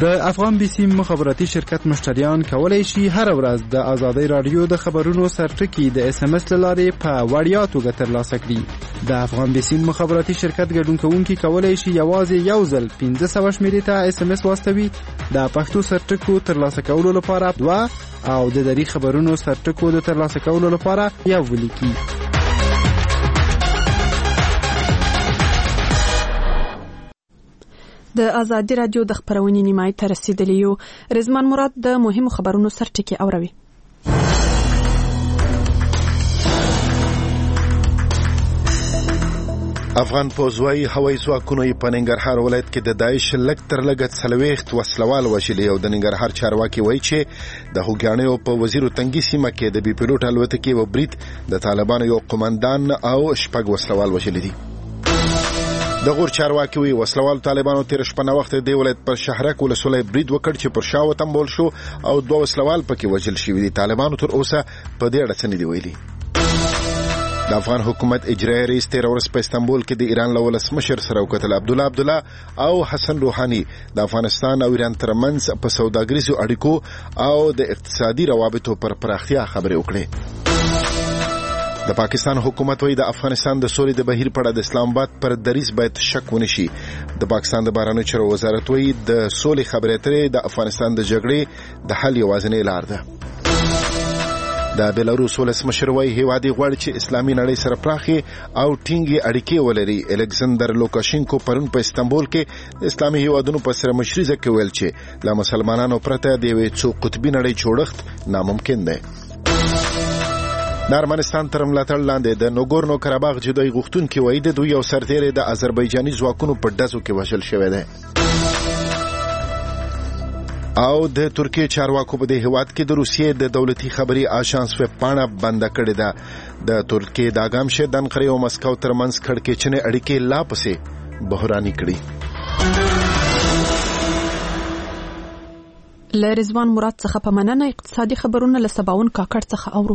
د افغان بیسي مخابراتي شرکت مشتریان کولای شي هر ورځ د ازادۍ رادیو د خبرونو سرټکی د اس ام اس لارې په وړیا توګه ترلاسه کړي. د افغان بیسي مخابراتي شرکت ګډون کوونکي کولای شي یوازې یو ځل پنځه سوه شمیرې ته اس ام اس واستوي. د پښتو سرټکو ترلاسه کولو لپاره دوه او د دری خبرونو سرټکو د ترلاسه کولو لپاره یو ولیکي. د ازادي رادیو د خبرونې نیمای ته رسیدلی یو. رضوان مراد د مهمو خبرونو سرټکی اوروي. افغان پوځوي هوایي ځواکونو په ننګرهار ولایت کې د داعش لږ تر لږه څلوېښت وسلوال وژلي او د ننګرهار چارواکي وایي چې د هوګیانیو په وزیر تنګي سیمه کې د بي پیلوټ الوتکې و برید د طالبانو یو قومندان او شپږ وسلوال وژلي دي. د غور چارواکي وی وسلوال طالبانو تیر شپه نه وخت د ولایت پر شهرک ولسوالۍ برید وکړ چې پر شاو تنبول شو او دوه وسلوال پکې وژل شوي دي. طالبانو تر اوسه په دې اړه څه نه دي ویلي. د افغان حکومت اجرایي رئیس تیر ورځ په استانبول کې د ایران له ولسمشر سره وکتل. عبدالله عبدالله او حسن روحاني د افغانستان او ایران ترمنځ په سوداګریزو اړیکو او د اقتصادي روابطو پر پراختیا خبرې وکړې. د پاکستان حکومت وی د افغانستان د سولې د بهیر په اړه د اسلام آباد پر دریځ باید شک ونشي. د پاکستان د بهرنیو چارو وزارت وی د سولې خبرې اترې د افغانستان د جګړې د حل یوازینۍ لار ده. د بیلاروس ولسمشر وی هیوادي غواړي چې اسلامي نړۍ سره پراخي او ټینګي اړیکې ولري. الکسندر لوکاشینکو پرون په استانبول کې د اسلامي هیوادونو په سره مشرزه کې ویل چې له مسلمانانو پرته د یوې څو قطبي نړۍ جوړښت ناممکن دی. د ارمنستان تر ملاتړ لاندې د نوګورنو کراباغ جدای غوښتونکي وایي د دوی یو سرتیری د آذربایجاني ځواکونو په ډزو کې وژل شوی دی. او د ترکیه چارواکو په دې هیواد کې د روسیې د دولتي خبري آژانس ویب پاڼه بنده کړې ده. د ترکیه د اګام شه د انقره او مسکو ترمنځ کړکېچنې اړیکې لا پسې بحراني کړي. له رضوان مراد څخه په مننه اقتصادي خبرونه له سباون کاکړ څخه اورو.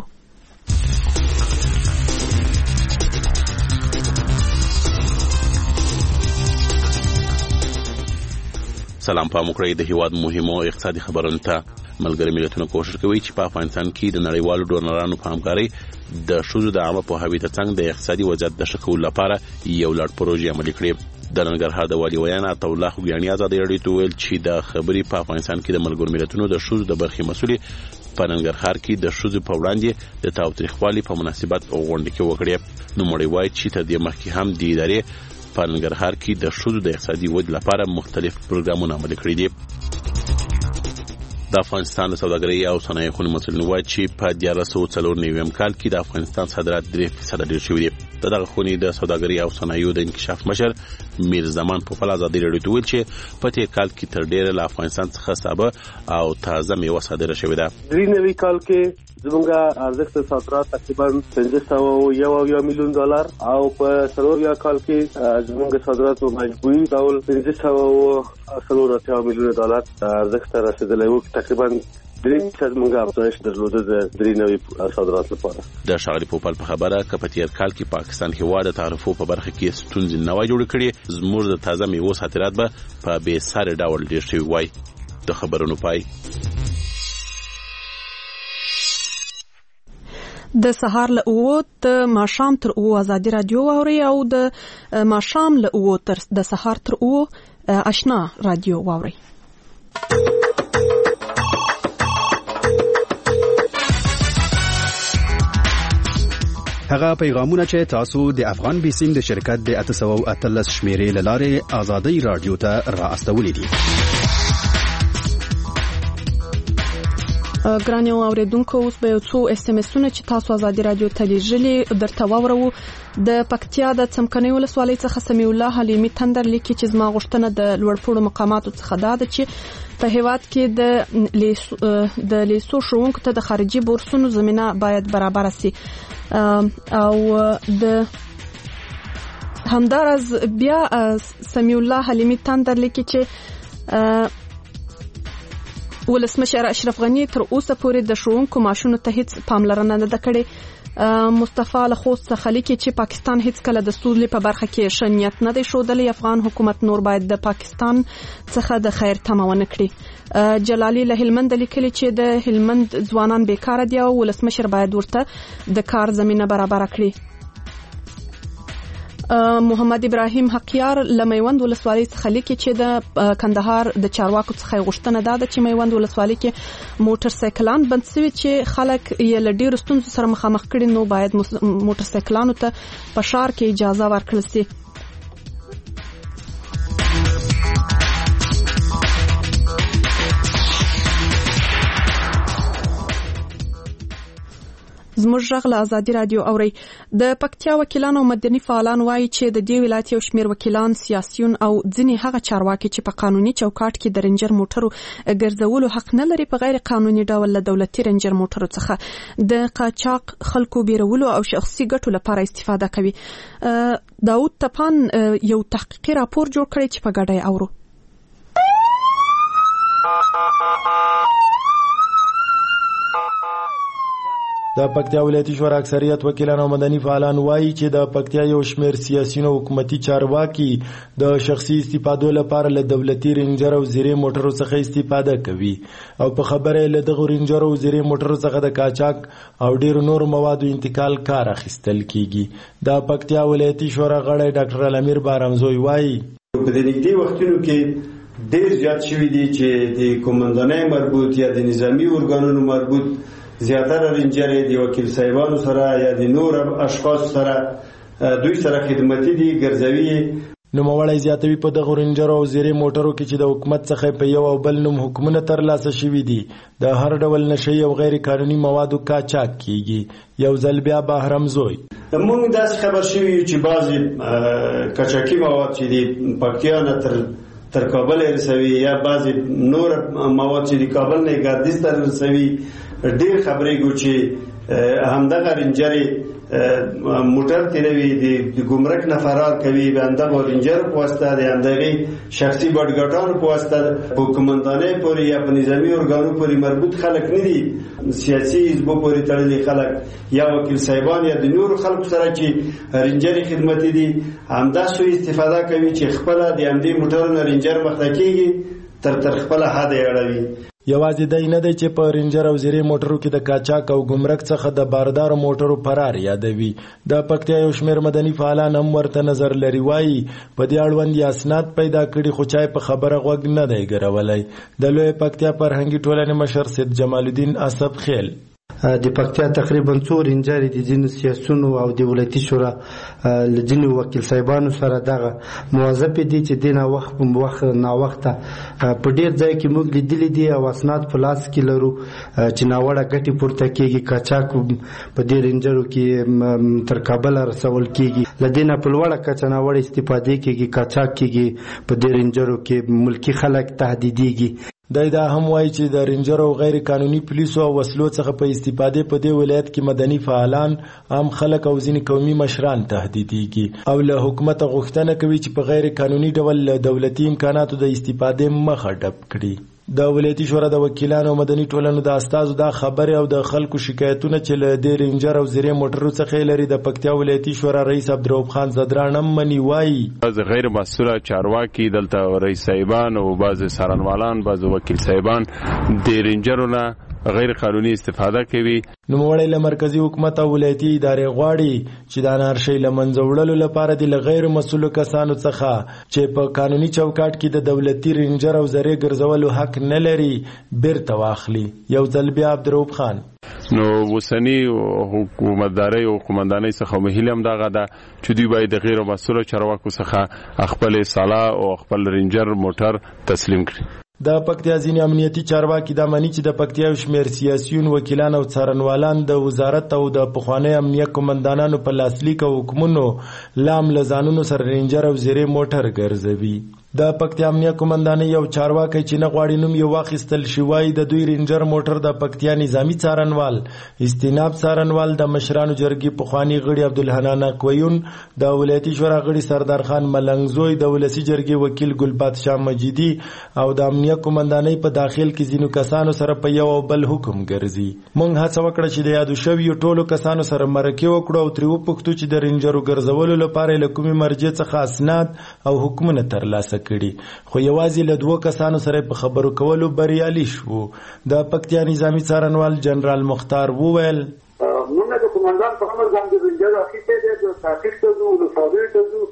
سلام پام وکړئ. د هیواد مهمو اقتصادي خبرونو ته ملګری ملتونه کوشش کوي چې په افغانستان کې د نړیوالو ډونرانو په همکارۍ د ښځو د عامه پوهاوي ترڅنګ د اقتصادي وضعیت د ښه کولو لپاره یو لړ پروژې عملي کړي. د ننګرهار د والي ویاند عطاالله خوګیاني ازادي رادیو ته ویل چې د خبري په افغانستان کې د ملګرو ملتونو د ښځو د برخې مسولې په ننګرهار کې د ښځو په وړاندې د تاوتریخوالي په مناسبت غونډه کې وکړي. نو مړی وایي چې تر دې مخکې هم د ادارې په ننګرهار کې د ښځو د اقتصادي ودې لپاره مختلف پروګرامونه عملي کړي دي. د افغانستان د سوداګرۍ او صنایع خونې مسؤلین وایي چې په دیارلس سوه څلور نوي کال کې د افغانستان صادرات درې فیصده ډېر شوي دي. د دغه خونې د سوداګرۍ او صنایعو د انکشاف مشر میر زمان پوپل ازادي رادیو ته ویل چې په دې کال کې تر ډېره له افغانستان څخه سابه او تازه میوه صادره شوې ده. درې نوي کال کې زمونږ ارزښت صادرات تقریبا پنځه سوه یو اویا میلیون ډالر او په څلور اویا کال کې زمونږ صادرات په مجموعي ډول پنځه سوه څلور اتیا میلیون ډالر ارزښت ته رسېدلی و. تقریبا درې فیصد مونږ افزایش درلوده د درې نوي صادرات لپاره. د ښاغلي پوپل په خبره که په تېر کال کې پاکستان هېواد د تعرفو په برخه کې ستونزې نه وای جوړې کړې، زموږ د تازه میوو صادرات به په بې ساري ډول ډېر شوي وای. د خبرونو پای. د سهار له اوو د ماښام تر اوو ازادي رادیو واوري او د ماښام له اوو تر د سهار تر اوو آشنا رادیو واوري. هغه پیغامونه چې تاسو د افغان بیسیم د شرکت د اته سوه او اتلس شمیرې له لارې ازادي رادیو ته را استولي دي. ګراني اوریدونکو، اوس به یو څو اس ام اسونه چې تاسو ازادي رادیو ته لیږلي درته واورو. د پکتیا د څمکنیو ولسوالۍ څخه سمیع الله حلیمي تندر لیکي چې زما غوښتنه د لوړپوړو مقاماتو څخه دا ده چې په هیواد کې د لیسو د لیسو ښوونکو ته د خارجي بورسونو زمينه باید برابر شي. او د همدارز بیا سمیع الله حلیمي تندر لیکي چې ولسمشر اشرف غنی تر اوسه پورې د ښوونکو معاشونو ته هیڅ پاملرنه نه ده کړې. مصطفی له خوست څخه لیکي چې پاکستان هیڅ کله د سولې په برخه کې ښه نیت نه دی ښودلی. افغان حکومت نور باید د پاکستان څخه د خیر تمه ونه کړي. جلالي له هلمند لیکلي چې د هلمند ځوانان بیکاره دي او ولسمشر باید ورته د کار زمینه برابر کړي. محمد ابراهیم حقیار له میوند ولسوالۍ څخه لیکي چې د کندهار د چارواکو څخه غوښتنه ده چې میوند ولسوالۍ کې موټر سایکلان بند شوي چې خلک یې له ډېرو ستونزو سره مخامخ کړي، نو باید موټر سایکلانو ته په ښار کې اجازه ورکړل شي. زموږ غږ له ازادي رادیو اوري. د پکتیا وکیلان او مدني فعالان وایي چې د دې ولایت یو شمېر وکیلان، سیاسيون او ځینې هغه چارواکي چې په قانوني چوکاټ کې د رنجر موټرو ګرځولو حق نه لري په غیر قانوني ډول له دولتي رنجر موټرو څخه د قاچاق خلکو بیرولو او شخصي ګټو لپاره استفاده کوي. داود تپان یو تحقیقي راپور جوړ کړی چې په ګډه یې اورو. د پکتیا ولایتي شورا اکثریت وکیلان او مدني فعالان وایي چې د پکتیا یو شمېر سیاسيون او حکومتي چارواکي د شخصي استفادو لپاره له دولتي رینجر او زیرې موټرو څخه استفاده کوي او په خبره له دغه رینجر او زیرې موټرو څخه د قاچاق او ډیرو نور موادو انتقال کار اخیستل کیږي. د پکتیا ولایتي شورا غړی ډاکټر الامیر بارمزوی وایي په دې نږدې وختونو کې ډیر زیات شوي دي چې د کومندانۍ مربوط یا د نظامی ارګانونو مربوط زیاتره رنجرې د وکیل صاحبانو سره یا د نور اشخاص سره دوی سره خدمتي دي ګرځوي. نوموړی زیاتوي په دغه رنجر او زیرې موټرو کې چې د حکومت څخه په یو او بل نوم حکومتونه ترلاسه شوي دي د هر ډول نشي او غیر قانوني موادو قاچاق کیږي. یو ځل بیا بهرمزوی موږ داسې خبر شوي چې بعضې قاچاقي مواد چې د پکتیا نه تر تر کابل رسوي یا بعضې نور مواد چې د کابل نه ګردیز ته رسوي ډیر خبرې گو چې همدغه رنجرې موټر تیروي د ګمرک نه فرار کوي به همدغه رنجر په واسطه د همدغې شخصي باډګارډانو په واسطه په کومندانۍ پورې یا په نظامي ارګانو پورې مربوط خلک نه دي، سیاسي حزبو پورې تړلي خلک یا وکیل صاحبان یا د نورو خلکو سره چې رنجرې خدمتي دي همداسې استفاده کوي چې خپله د همدې موټرو نه رنجر مخته کېږي تر تر خپله حده یې اړوي. یوازې دی نه دی چې په رینجر او زیرې موټرو کې د قاچاق او ګمرک څخه د باردارو موټرو فرار یادوي. د پکتیا یو شمېر مدني فعالان هم ورته نظر لري، وایي په دې اړوند یې اسناد پیدا کړي خو چای په خبره غوږ نه دی ګرولی. د لوی پکتیا فرهنګي ټولنې مشر سید جمال الدین اسب خیل د پکتیا تقریبا څو رنجرې د ځینو سیاسونو او د ولایتي شورا له ځینو وکیل صاحبانو سره دغه موظفې دي چې دې نه وخت په وخت ناوخته په ډېر ځای کې موږ لیدلي دي او اسناد په لاس کې لرو چې ناوړه ګټې پورته کېږي، قاچاق په دې رنجرو کې تر کابله رسول کېږي، له دې نه په لوړه کچه ناوړه استفادې کېږي، قاچاق کېږي، په دې رنجرو کې ملکي خلک تهدیدېږي. دای دا هم وایي چې د رینجر او غیر قانوني پولیسو او وسلو څخه په استفادې په دې ولایت کې مدني فعالان، عام خلک او ځینې قومي مشران تهدیدېږي او له حکومت غوښتنه کوي چې په غیر قانوني ډول له دولتي امکاناتو د استفادې مخه ډپ کړي. د ولایتي شورا د وکیلانو او مدني ټولنو د استازو دا خبرې او د خلکو شکایتونه چې له دې رینجر او زیرې موټرو څخه لري د پکتیا ولایتي شورا رئیس عبدالرؤف خان زدران هم مني، وایي بعض غیر مسؤله چارواکي دلته رئیس صاحبان او بعض څارنوالان بعض وکیل صاحبان د رینجرو نه غیر قانوني استفاده کوي. نوموړی له مرکزي حکومت او ولایتي ادارې غواړي چې د انارشۍ له منځه وړلو لپاره د غیر مسؤلو کسانو څخه چې په قانوني چوکاټ کې د دولتي رینجر او زیرې ګرځولو حق نه لري بیرته واخلي. یو ځل بیا عبدالرؤف خان نو وسنی حکومتداري او قومندانۍ څخه مهیل هم دغه ده چې دوی باید د غیر مسؤلو چارواکو څخه خپل سالا او خپل رینجر موټر تسلیم کړي. د پکتیا ځینې امنیتي چارواکي دا مني چې د پکتیا یو شمېر سیاسیون، وکیلان او څارنوالان د وزارت او د پخواني امنیت قومندانانو په لاسلیک او حکمونو لام له ځانونو سره رینجر او زیرې موټر ګرځوي. د پکتیا امنیه قومندانۍ یو چارواکي چې نه غواړي نوم یې واخیستل شي وایي د دوی رینجر موټر د پکتیا نظامی څارنوال استیناب څارنوال د مشرانو جرګې پخوانی غړي عبدالحنان اکویون د ولایتي شورا غړي سردار خان ملنګزوی د ولسی جرګې وکیل ګلبات شاه مجیدي او د امنیه قومندانۍ په داخل کې ځینو کسانو سره په یو بل حکم ګرځي. موږ هڅه وکړه چې د یادو شویو ټولو کسانو سره مرکه وکړو او ترې وپوښتو چې د رینجرو ګرځولو لپاره له کومې مرجع څخه اسناد او حکمونه ترلاسه کړي، خو یوازې له دوو کسانو سره په خبرو کولو بریالي شو. د پکتیا نظامی څارنوال جنرال مختار وویل موږ د قومندان په امر باندې رینجر اخیسته دي د تحقیق ته ځو له صادر ته ځو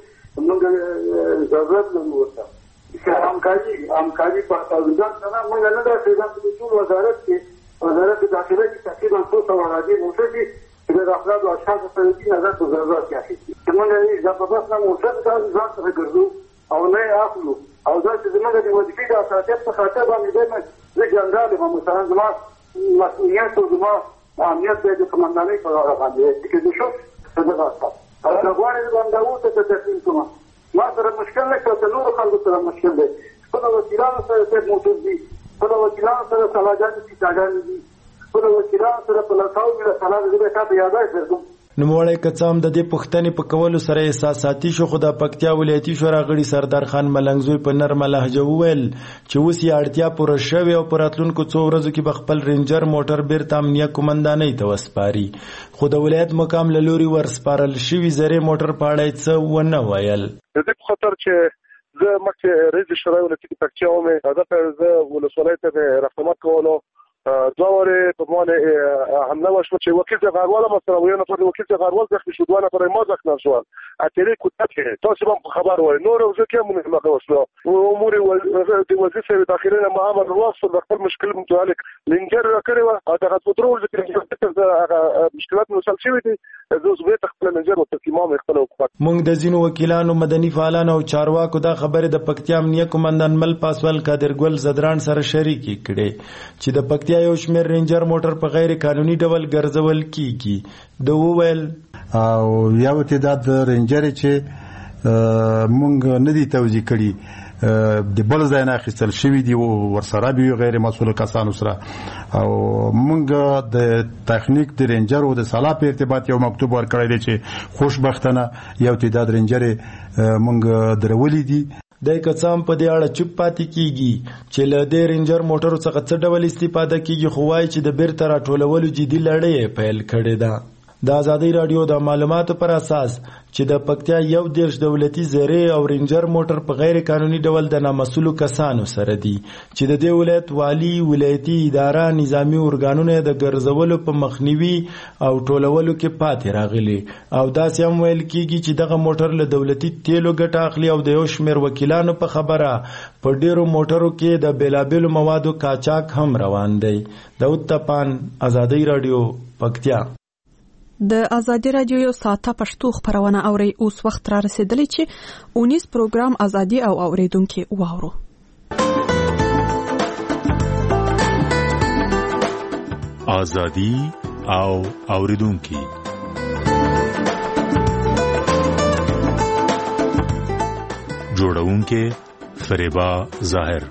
موږ ضرورت نه ورته چې همکاري همکاري په تاسو سره موږ نه دا چې د ټول وزارت کې وزارت داخله کې تقریبا څو سوه راځي موټر دي چې د افراد او اشخاص په دې نظر په ضرورت کې اخیستي چې موږ یې د په بس نه موټر دا ځان سره ګرځو او نه اخلو او دا چې زموږ د وظیفې د اساسیت په خاطر باندې د زه جنرال یم مثلا زما مسؤلیت او زما امنیت د قومندانۍ په اړه باندې چې د شو څه راځه او دا غواړي باندې اوسه ته تسلیم کوم ما سره مشکل نه کوي نور خلکو سره مشکل دی خپل وکیلانو سره څه موټر دي خپل وکیلانو سره سلاجان دي سلاجان دي خپل وکیلانو سره په لاساو کې سلام دې به تاسو یاد کړئ. نوموړی کڅام د دې پوښتنې په کولو سره احساساتي شو، خو د پکتیا ولایتي شورا غړي سردار خان ملنګزوی په نرمه لهجه وویل چې اوس یې اړتیا پوره شوې او په راتلونکو څو ورځو کې به خپل رینجر موټر بیرته امنیه قومندانۍ ته وسپاري، خو د ولایت مقام له لوري ورسپارل شوي زرې موټر په اړه یې څه ونه ویل. د دې په خاطر چې زه مخکې رئیس شورا ولایتي پکتیا وم، هدف زه ولسوالۍ ته رهنمایي کولو دوه ورې په معنی حمله وشوه چې وکیل زغاروال مثلا یو نفر وکیل زغاروال زخمی شو، دوه نفر ما زخمی شول. اتری کوټه کې تاسو هم خبر وای نور ځکه کې مونږ مخه وشو امور د وظیفه داخلي ما امر وصل د خپل مشکل متعلق لنجر کړو او دغه پټرول ذکر مشکلات مسل شوی دي زه زه خپل لنجر او تقیمام خپل وکړ. مونږ د ځینو وکیلانو مدني فعالانو او چارواکو دا خبره د پکتیا امنیه قومندان مل پاسوال قادر ګل زدران سره شریک کړي چې د پکتیا یو شمیر رینجر موټر په غیر قانوني ډول ګرځول کیږي. د وویل او یو تعداد رینجر چې مونږ نه دي توزیع کړي د بل ځای نه اخیستل شوي دي او ورسره به غیر مسؤل کسانو سره او مونږ د تخنیک د رینجر او د سلا په ارتباط یو مکتوب ورکړی دی چې خوشبختانه یو تعداد رینجر مونږ درولې دي. د کڅام په دې اړه چوپ پاتې کیږي چې له دې رینجر موټرو څخه څه ډول استفاده کیږي، خو وایي چې د بیرته راټولولو جدي لړۍ پیل کړې ده. د ازادي رادیو د معلوماتو پر اساس چې د پکتیا یو دیرش دولتي زیرې او رینجر موټر په غیر قانوني ډول د نامسؤلو کسانو سره دي چې د دې ولایت والی، ولایتي اداره، نظامی ارګانونه د ګرځولو په مخنیوي او ټولولو کې پاتې راغلي او داسې هم ویل کیږي چې دغه موټر له دولتي تیلو ګټه اخلي او د یو شمیر وکیلانو په خبره په ډیرو موټرو کې د بیلابیلو موادو کاچاک هم روان دی. داود تپان، ازادي رادیو، پکتیا. د ازادي رادیو یو ساعته پښتو خبرونه اوري. اوس وخت را رسیدلی چې اونیس پروګرام ازادي او اوریدونکو واورو. ازادي او اوریدونکو جوړونکو فریبا ظاهر.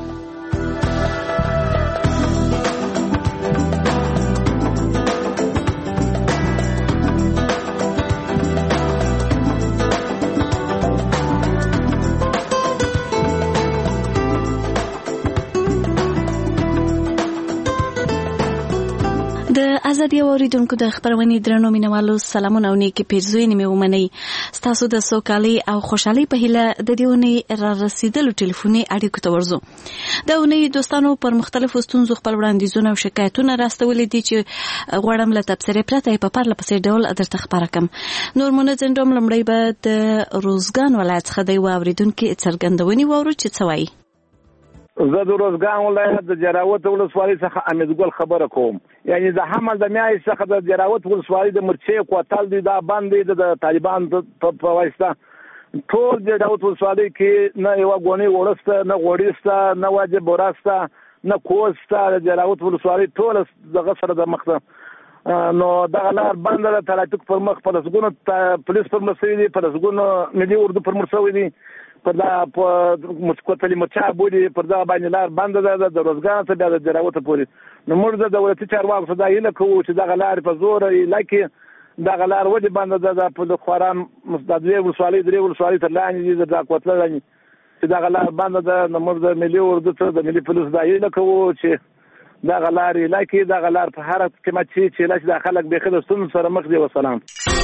ازادي اوریدونکو د خبرونې درنو مینوالو سلامونه او نیکی پیرزوینې مې ومنئ. ستاسو د سوکالۍ او خوشحالۍ په هیله د دې اونۍ را رسیدلو ټلیفوني اړیکو ته ورځو. د اونۍ دوستانو پر مختلفو ستونزو خپل وړاندیزونه او شکایتونه راستولي دي چې غواړم له تبصرې پرته یې په پرله پسې ډول درته خبره کړم. نور منځ ډوم لومړی به د روزګان ولایت څخه د یوه اورېدونکي څرګندونې واورو چې څه وایي. زه د روزګان ولایت د جراوت ولسوالۍ څخه امیدګل خبره کوم. یعنی د حمل د میاشتې څخه د جراوت ولسوالۍ د مرچې کوتل دی دا باندې د طالبان په واسطه ټول د جراوت ولسوالۍ کې نه یو غونې ورسته نه غوړیسته نه واجب ورسته نه کوسته د جراوت ولسوالۍ ټول دغه سره د مخته نو دغه لار بنده د ترافیک پر مخ په لسګونو پولیس پر مرسوي دي، په لسګونو ملي اردو پر مرسوي دي، پر دا په متکوتلی مچا بودی پر دا باندې لار بند ده د روزګار ته د جراوت پورې نو موږ د دولتي چارواکو څخه دا هیله کوو چې دغه لارې په زور لکه دغه لار ولې بنده ده په خوران مستدوی ولسوالۍ درې ولسوالۍ تر لاندې دي د کوتله لاندې چې دغه لار بنده ده نو موږ د ملي اردو ته د ملي پولیس دا هیله کوو چې دغه لارې لکه دغه لار په هر قیمت چې چې لکه د خلک بېخي د ستونزو سره مخ دي. وسلام.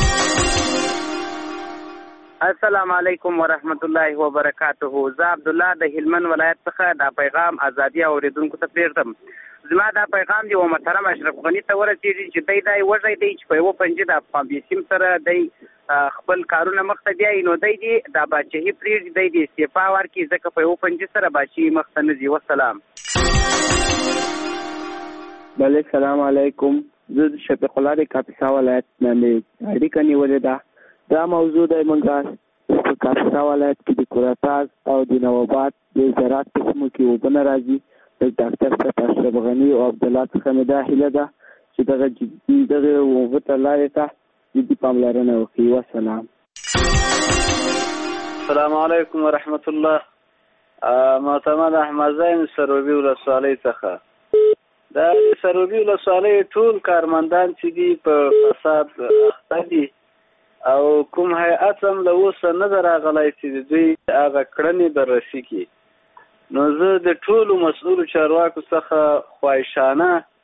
السلام علیکم ورحمت الله وبرکاته. زه عبدالله د هلمند ولایت څخه دا پیغام ازادي اوریدونکو ته پرېږدم. زما دا پیغام دی و محترم اشرف غني ته ورسېږي چې دی دا وږی دی چې په یوه پنجې د افغان بیسیم سره دی خپل کارونه مخته بیایي نو دی دې دا باچهي پرېږدي دی دې استعفا ورکړي ځکه په یوه پنجې سره باچهي مخته نه ځي. وسلام. بله سلام علیکم. زه د شفیق الله د کاپیسا ولایت نه مې اړیکه نیولې ده. دا موضوع دی موږ په کاپیسا ولایت کې د کوراتاز او د نواباد د زراعت په سیمو کې اوبه نه راځي. د ډاکټر صاحب اشرف غني او عبدالله څخه مې دا هیله ده چې دغه دغه اوبه ته لارې ته جدي پاملرنه وکړي. وسلام. السلام علیکم ورحمت الله. معتمد احمد زین سروبي ولسوالۍ څخه. دا سروبي ولسوالۍ ټول کارمندان چې دي په فساد اخته دي او کوم هیئت هم له اوسه نه ده راغلی چې دوی هغه کړنې بررسي کړي. نو زه د ټولو مسؤلو چارواکو څخه خواهشانه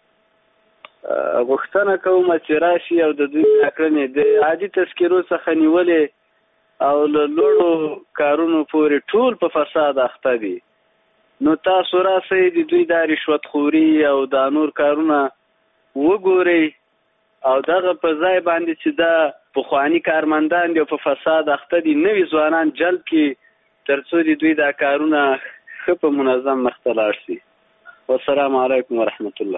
غوښتنه کوم چې راشي او د دوی کړنې د عادي تذکرو څخه نیولې او له لوړو کارونو پورې ټول په فساد اخته دي. نو تاسو راسئ د دوی دا رشوت خوري او دا نور کارونه وګورئ او دغه په ځای باندې چې دا پخواني کارمندان دي او په فساد اخته دي نوي ځوانان جلب کړي تر څو د دوی دا کارونه ښه په منظم مخته لاړ شي. والسلام علیکم ورحمت الله.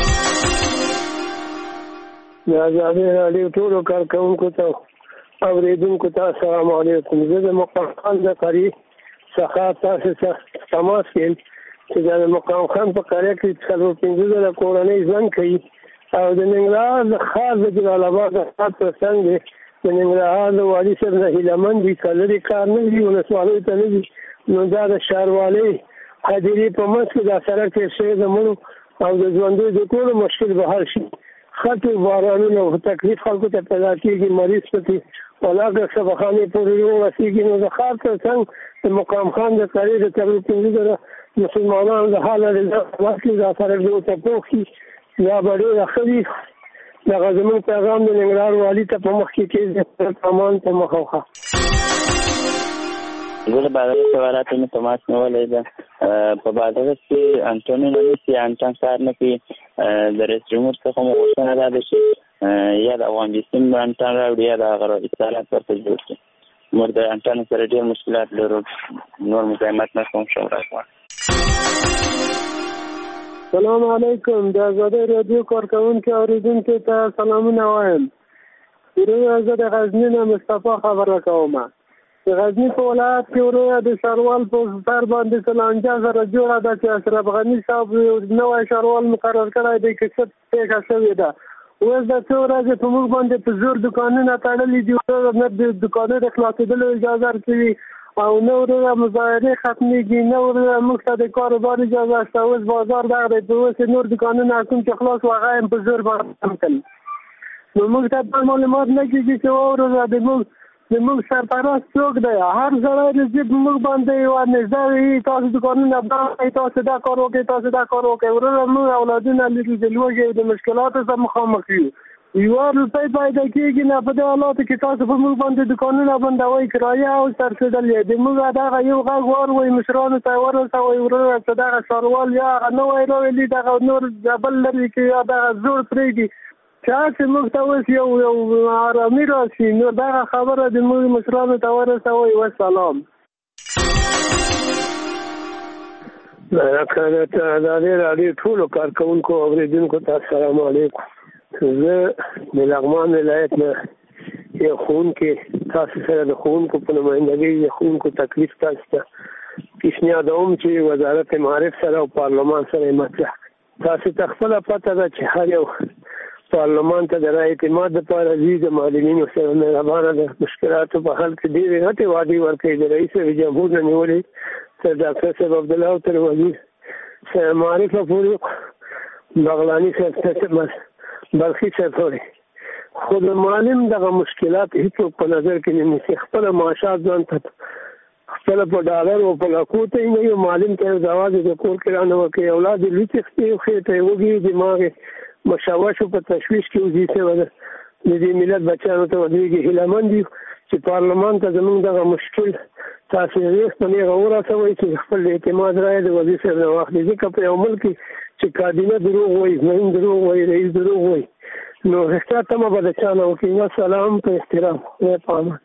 د ازادي راډیو ټولو کارکوونکو ته اوریدونکو ته السلام علیکم. زه د مقام خان د قري څخه تاسو څخه تماس یم چې د مقام خان په قريه کې څلور پنځه زره کورنۍ ژوند کوي او د ننګرهار د خاص د جلال آباد د خاص ترڅنګ دی د ننګرهار د والي صاحب نه هیلهمند دي که لرې کار نه وي ولسوالیو ته نه وي نو دا د ښاروالۍ حاضري په منځ کې دا سړک تېر شوی د مړو او د ژوندیو د ټولو مشکل به حل شي. خټې بارانونه او تکلیف خلکو ته پیدا کېږي مریض پکې ولاکه سبخانې پورې ورسېږي نو د ښار ترڅنګ د مقام خان د قرې د څلور پنځه زره مسلمانانو د حاله رضا واخلي دا سړک به ورته پوخ شي دا به ډېره ښه وي. دغه زموږ پیغام د ننګرهار والي ته په مخ کې کېږي امان په مخه وخه. زه د بادغیس ولایت نه تماس نیولی ده. په بادغیس کې انټنونه نیسي انټن کار نه کوي. د رئیس جمهور څخه مو غوښتنه دا ده چې یا د افغان بیسیم انټن راوړي یا د هغه اتصالات ورته جوړ کړي. موږ د انټن سره ډېر مشکلات لرو نور مزاحمت نه کوم شم راکړه. سلام علیکم. د ازادي راډیو کارکوونکي اوریدونکو ته سلامونه وایم. وروره زه د غزني نه مصطفی خبره کوم. د غزني په ولایت کې وروره د ښاروال په سر باندې سلانجه سره جوړه ده چې اشرف غني صاحب نوی ښاروال مقرر کړی دی که څه پېښه شوې ده. اوس د څو ورځې په موږ باندې په زور دوکانونه تړلي دي وروره نه د دوکانونو د خلاصېدلو اجازه ورکوي او نه وروره مظاهرې ختمېږي نه وروره موږ ته د کاروبار اجازه شته. اوس بازار دغه دی په اوس نور دوکانونه کوم چې خلاص و هغه هم په زور باندې کړي نو موږ ته دا معلومات نه کېږي چې وروره د موږ د موږ سرپرست څوک دی. هر سړی د ضد موږ باندې یوه نږدې وي تاسو دوکانونه بند کړئ تاسو دا کار وکړئ تاسو دا کار وکړئ. وروره موږ اولادونه لري د لوږې او د مشکلاتو سره مخامخ یو. یوه روپۍ پیدا کېږي نه په دې حالاتو کې تاسو په موږ باندې دوکانونه بندوئ کرایه او څرخېدل یې د موږ دغه یو غږ واروئ مشرانو ته یې ورسوئ وروره چې دغه ښاروال یا هغه نوی راولي دغه نور بل لرې کړي یا دغه زور پرېږدي چې چې موږ ته اوس یو یو ارامي راشي نو دغه خبره د موږ مشرانو ته ورسوئ. وسلام. د ازادي راډیو ټولو کارکوونکو او اورېدونکو ته السلام علیکم. زه د لغمان ولایت نه یو ښوونکی تاسو سره د ښوونکو په نمایندګۍ د ښوونکو تکلیف تاسو ته پیشنهادوم چې وزارت معارف سره او پارلمان سره یې مطرح کړي. تاسو ته خپله پته ده چې هر یو پارلمان ته د رای اعتماد لپاره ځي د معلمینو سره مهربانه ده مشکلاتو په حل کې ډېرې غټې وعدې ورکوي د رئیس جمهور نه نیولې تر ډاکټر صاحب عبدالله او تر وزیر صاحب معرفه پورې بغلاني صاحب بلخي صاحب پورې خو د معلم دغه مشکلات هیڅوک په نظر کې نه نیسي خپله معاشات ځان ته خپله په ډالر او په لاکو ته یې نه یو معلم ته یو ځواب د کور کرانه ورکوي اولاد یې لوی تښتي او خېټه یې وږي دماغ یې مشوش په تشویش کې وځي څه د دې ملت بچیانو ته ودرېږي هیله دي چې پارلمان ته زموږ دغه مشکل تاسو یې په نیغه ورسوئ چې خپل اعتماد رایې د وزیر صاحب نه واخلي ځکه په یو ملک کې چې کابینه دروغ وایي زمین دروغ وایي رئیس دروغ وایي نو هېڅ تمه به د چا نه وکړي والسلام په احترام خدای په امان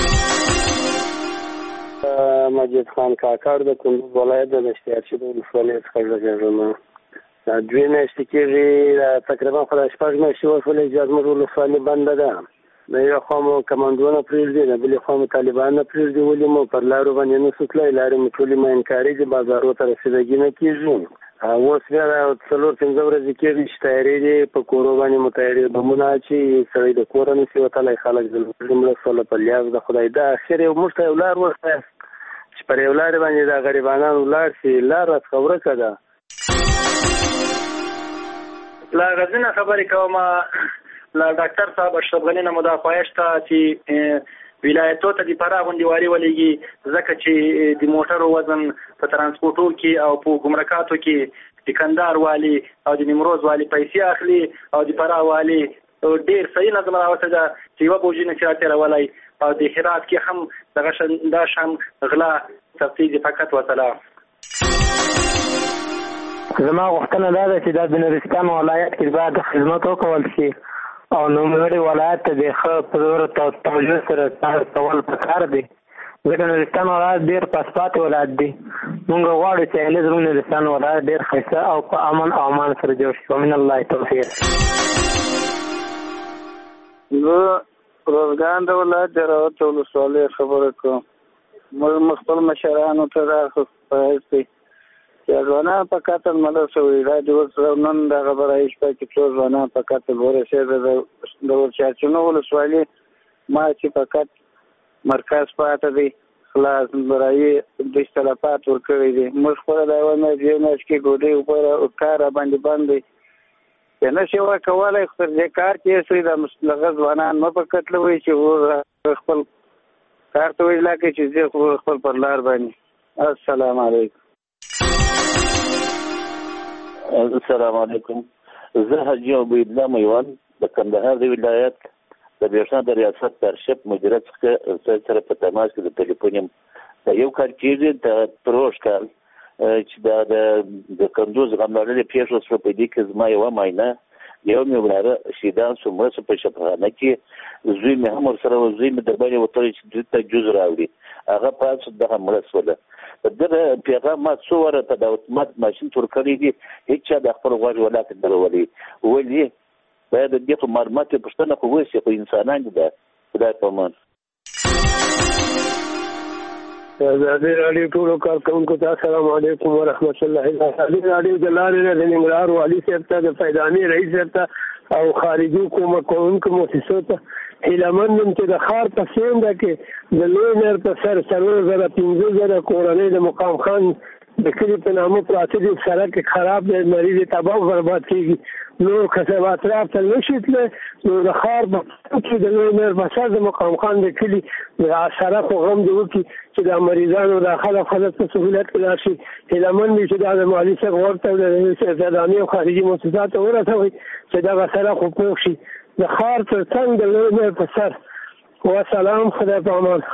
مجید خان کاکړ د کندوز ولایت د دشتیارچي د ولسوالۍ څخه غږېږم دوې میاشتې کېږي تقریبا خو د شپږ میاشتې وشولې چې زموږ ولسوالي بنده ده د یوې خوا مو کمانډونه پرېږدي د بلې خوا مو طالبان نه پرېږدي ولې مو پر لارو باندې نه سو تللی لارې مو ټولې مینکاري دي بازارو ته رسېدګي نه کېږي اوس بیا څلور پنځه ورځې کېږي چې تیارې دي په کورو باندې مو تیارې بمونه اچي سړی د کوره نشي وتلی خلک د مړه سوله په لیاز د خدای دا اخر یو موږ ته یو لار وښایاست چې پر یو لارې باندې دا غریبانان ولاړ شي لار راڅخه ورکه ده لا غزنه خبرې کوم لا ډاکټر صاحب اشرف غنی نه مدا خواهش ته چې ولایتو ته د پرا غونډواري ولېږي ځکه چې د موټرو وزن په ترانسپورټو کې او په ګمرکاتو کې د کندهار والی او د نیمروز والی پیسې اخلي او د پرا والی ډېر صحیح نظم راوسته ده چې یوه بوجي نه چې راتېرولی او د هرات کې هم دغه دا شان غلا تفتیش فقط وسلام زما غوښتنه دا ده چې دا د نورستان ولایت کې باید خدمت وکول شي او نوموړي ولایت ته د ښه په زور توجه سره کار کول پکار دی ځکه نورستان ولایت ډېر پاسپاتې ولایت دی موږ غواړو چې اهل زموږ نورستان ولایت ډېر ښایسته او په امن او امان سره جوړ شي ومن الله توفیق زه روزګان د ولایت د راوت ولسوالۍ خبره کوم موږ خپل مشرانو ته راغوښتي چې ځوانان په قتل مړه شوي دا د اوس نن دغه برایش په کې څو ځوانان په قتل ورسېده د ورچاچونو ولسوالۍ ما چې فقط مرکز پاته دی خلاص برایي د اختلافات ورکوي دي موږ خپله د یوه میاشت یو میاشت کې ډوډۍ اوبه کار راباندې بند دی چې نه شي ورکولی خو تر دې کار کې سوی د دغه ځوانان مه په قتلوئ چې خپل کار ته ویلا کوي چې زه خو خپل پر لار باندې السلام علیکم السلام علیکم زه حاجي عبید الله میوان د کندهار د ولایت د برېښنا د ریاست ترشپ مدیریت څخه سره په تماس کې د ټلیفون یم د یو کال کېږي د پروش کال چې دا د کندوز غملړلې پیښه شوه په دې کې زما یوه معاینه یو مې وراره شهیدان شو مړه شو په شفاخانه کې زوی مې هم ورسره و زوی مې دربارې وتلی چې دوی ته جوز راوړي هغه پاس دغه مړه شوله په دغه پیغام ما څو واره ته د اتومات ماشین تور کړی دي هېڅ چا د خپل غوږ ولاکې درولي ولې باید د دې په معلومات یې پوښتنه خو وشي خو انسانان دي ده خدای په امان ازادي راډیو ټولو کارکوونکو ته السلام علیکم ورحمت الله ازادي راډیو د لارې نه د ننګرهار والي صاحب ته د فیضاني رئیس صاحب ته او خارجي کومک کوونکو مؤسسو ته هیله مند چې د ښار په سیمه کې د لوی نهر په سر څلور زره پنځه زره کورنۍ د مقام خان د کلي په نامه پراته دي سړک خراب دی مریض تباه برباد کېږي نور کسب اطراف ته نشي تللی نو د ښار په کې د لوی نهر په سر د مقام خان د کلي د سړک غم دی وکړي چې د مریضانو داخله خلک په سهولت کې لاړ شي هیله مند وي چې دا د مالي صاحب ورته د فیضاني او خارجي مؤسساتو ورسوئ چې دغه سړک خو پوخ شي د ښار تر څنګ د لوی نهر په سر وسلام خدای په امان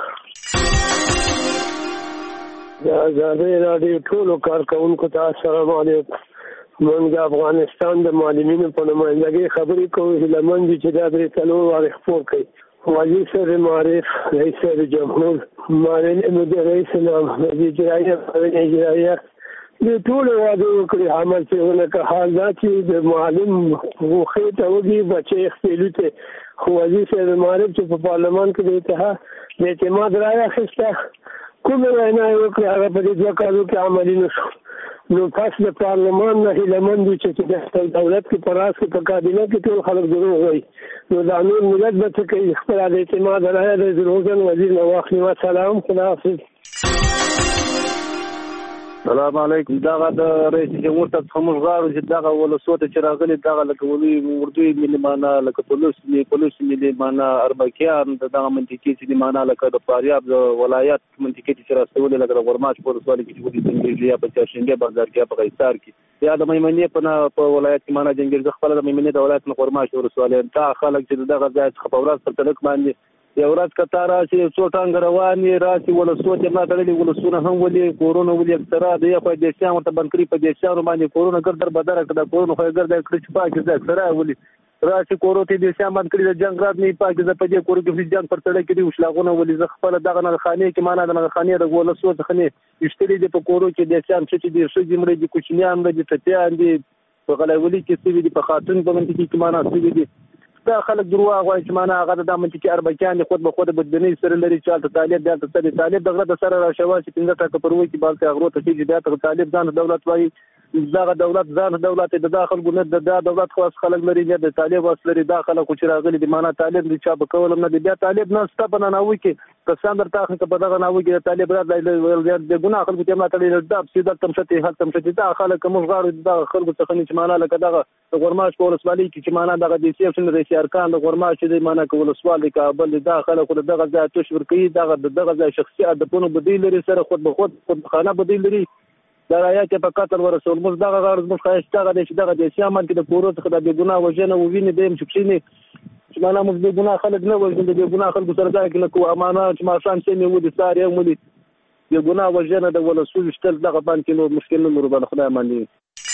د ازادي راډیو ټولو کارکوونکو ته السلام علیکم موږ د افغانستان د معلمینو په نمایندګۍ خبرې کوو هیله مند دي چې دا درې څلور وارې خپور کوي والي صاحب معرف رئیس صاحب جمهور معلم رئیس نام اجرائیه معاون اجرائیه د ټولو وعدې وکړي عمل چې ونه که حال دا چې د معلم خې ته وږي بچی خپلو ته خو والي صاحب معرف چې په پارلمان کې د اتحاد د اعتماد رایه اخیسته کومه وینا یې وکړه هغه په دې دوه کالو کې عملي نه شو نو تاسو د پارلمان نه هیلمن دي چې د دولت کې پراس کې په کابینه کې ټول خلک دروغ وایي نو دا نور ملت به څه کوي خپل د اعتماد رایه د زروزن وزیر نه واخلي. والسلام خداحافظ. السلام علیکم. دغه د رئیس جمهور ته څخه غواړو چې دغه ولسوت چې راغلي دغه لکه ولي اردوی ملي معنا لکه پولیس ملي پولیس ملي معنا اربکیان دغه منطقي چې معنا لکه د فاریاب د ولایت منطقي چې راستول لکه د ورماش په ولسوالۍ کې چې ودی څنګه یا په چاشنګي بازار کې په قیصار کې یا د میمنې په په ولایت کې معنا جنګیر خپل د میمنې د ولایت په ورماش ولسوالۍ ته خلک چې دغه ځای څخه په ورځ پر تلک باندې یو ورځ کته راشي څو ټانګ رواني راشي ولسوت یې ما تړلي ولسونه هم ولي کورونه ولي اکثره د یو په دیشان ورته بنکري په دیشان باندې کورونه ګردر بدر کړه کورونه خو ګرځي کړي چې پاکي ځای اکثره ولي راشي کورته دیشان باندې د جنگ رات نه پاکي ځای په دې کور کې جنگ پر تړلي کړي وشلاغونه ولي ز خپل دغه نه خاني کې معنا د خاني د ولسوت خني اشتري دي په کورو کې دیشان چې دي شو دي مړي دي کوچنیان دي تتیان دي په غلولي کې سوي دي په خاتون په منځ کې معنا سوي دي دا خلک دروغ وایي چې معنا هغه د منطقي اربکیان خود به خود بدبني سره لري چې د طالب د سره طالب دغه د سره راشوا چې څنګه ټاکه پروي کې بالته اغرو ته چې د طالب ځان دولت وایي دغه دولت ځان دولت د داخل ګونه د دولت خاص خلک لري د طالب واس لري داخله کو چې راغلي د معنا طالب د چا په کولم نه بیا طالب نه ستپنه نه وي کې کسان درته خو په دغه نه وي کې طالب راځي د ګناه خلکو ته ماته لري د سیده تمشتي هل تمشتي دا خلک موږ غواړو د خلکو څخه چې معنا لکه دغه ورماش په ولسوالۍ کې چې معنا دغه د سیف شن رئیس ارکان د ورماش چې معنا کول ولسوالۍ کابل داخله کو دغه ځای تشویر کوي دغه دغه ځای شخصي ادبونو بدیل لري سره خود به خود خود خانه بدیل لري دا رايات په قتل ورسول موږ دغه غرض موږ خاصه دغه چې دغه د سیامن کې د پورو څخه د ګناه وجنه وویني دیم شپشینی چې معنا موږ د ګناه خلک نه وژن د ګناه خلکو سره ځای کې نکو امانات چې ما شان چې مې ودی ساري مولي د ګناه وجنه د ولسول شتل دغه باندې نو مشکل نه مربل خدای مانی.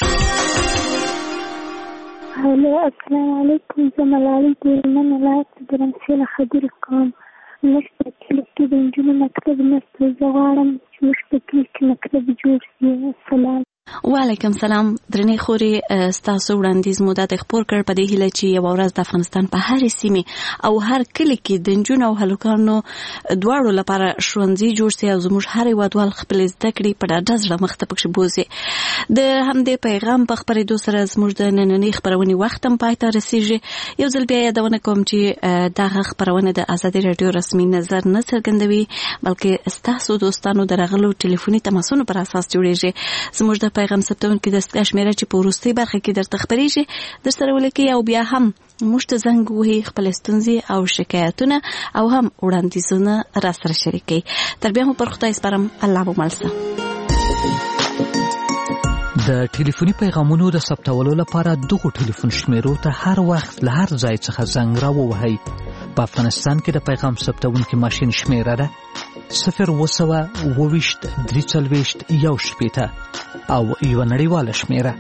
هلو السلام علیکم زملالي د من ولایت د رمسیله خبرې کوم. موږ په کلي کې د نجونو مکتب نشته زه غواړم چې موږ په کلي کې مکتب جوړ شي. السلام وعلیکم سلام. درنې خوري ستاسو وړاندیز مو د خبر کړ په دې هیله چې یو ورځ د افغانستان په هر سیمه او هر کلی کې د نجونو او هلکانو دواړو لپاره ښوونځي جوړ شي او زموږ هر یوادوال خپل زده کړې په ډاډه زړه مخ ته پکې بوزي. د همدې پیغام په خبرېدو سره زموږ د نننۍ خبرونې وخت هم پای ته رسیږي. یو ځل بیا یادونه کوم چې دغه خبرونه د ازادي راډیو رسمي نظر نه څرګندوي بلکې ستاسو دوستانو درغلو ټلیفوني تماسونو پر اساس جوړیږي. زموږ د پیغام ثبتونکو د دستګاه شمیره چې په وروستۍ برخه کې درته خبرېږي در سره ولیکئ او بیا هم موږ ته زنګ وهئ خپل ستونزې او شکایتونه او هم وړاندیزونه را سره شریکئ. تر بیا مو پر خدای سپارم. الله مو مل شه. د ټلیفوني پیغامونو د ثبتولو لپاره دغه ټلیفون شمیرو ته هر وخت له هر ځای څخه زنګ راووهئ. په افغانستان کې د پیغام ثبتونکي ماشین شمیره ده صفر وسوه اوويشت درې څلوېښت یو شپېته او یوه نړیواله شمیره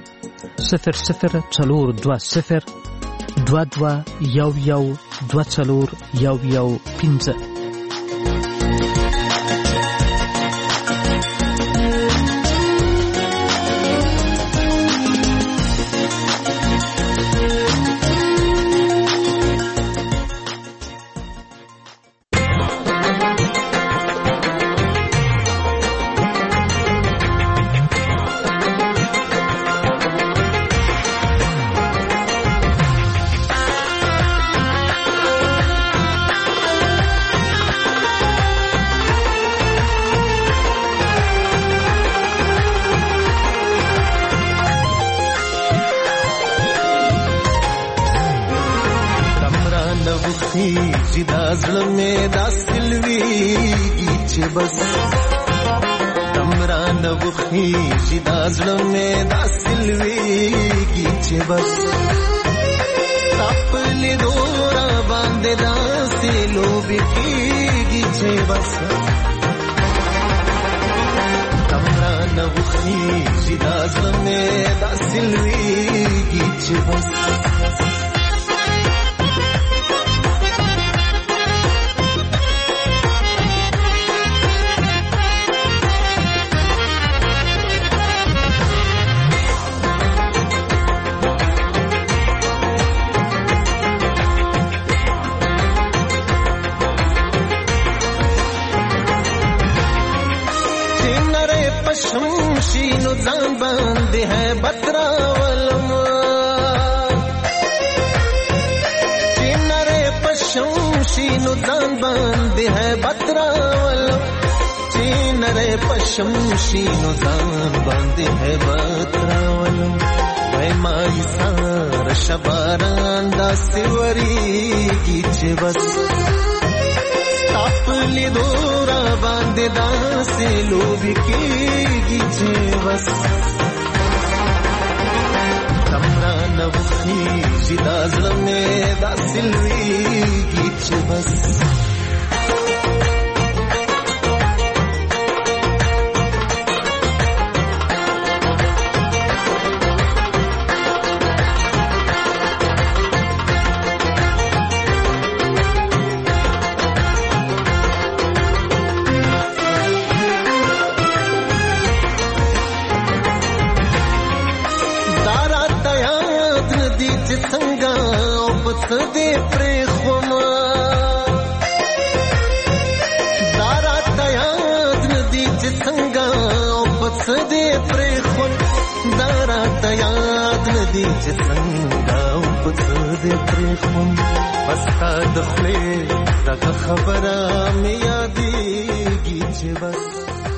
صفر صفر څلور دوه صفر دوه دوه یو یو دوه څلور یو یو پنځه. شمشي نو ځان باندې hebat راولم چې نره پښم شي نو ځان باندې hebat راولم چې نره پښم شي نو ځان باندې hebat راولم وای ما سار شباران دا سیوریږي چې بس خپل دورا باندې داسې لوبي کېږي چې بس تمرا نوخي چې دا زړه مې داسې لویږي چې بس دې پرې خوما دارا تیاد ندی چې څنګه او پس دې پرې خون دارا تیاد ندی چې څنګه او پس دې پرې خون پس تا د خپل دغه خبره مې یادېږي چې بس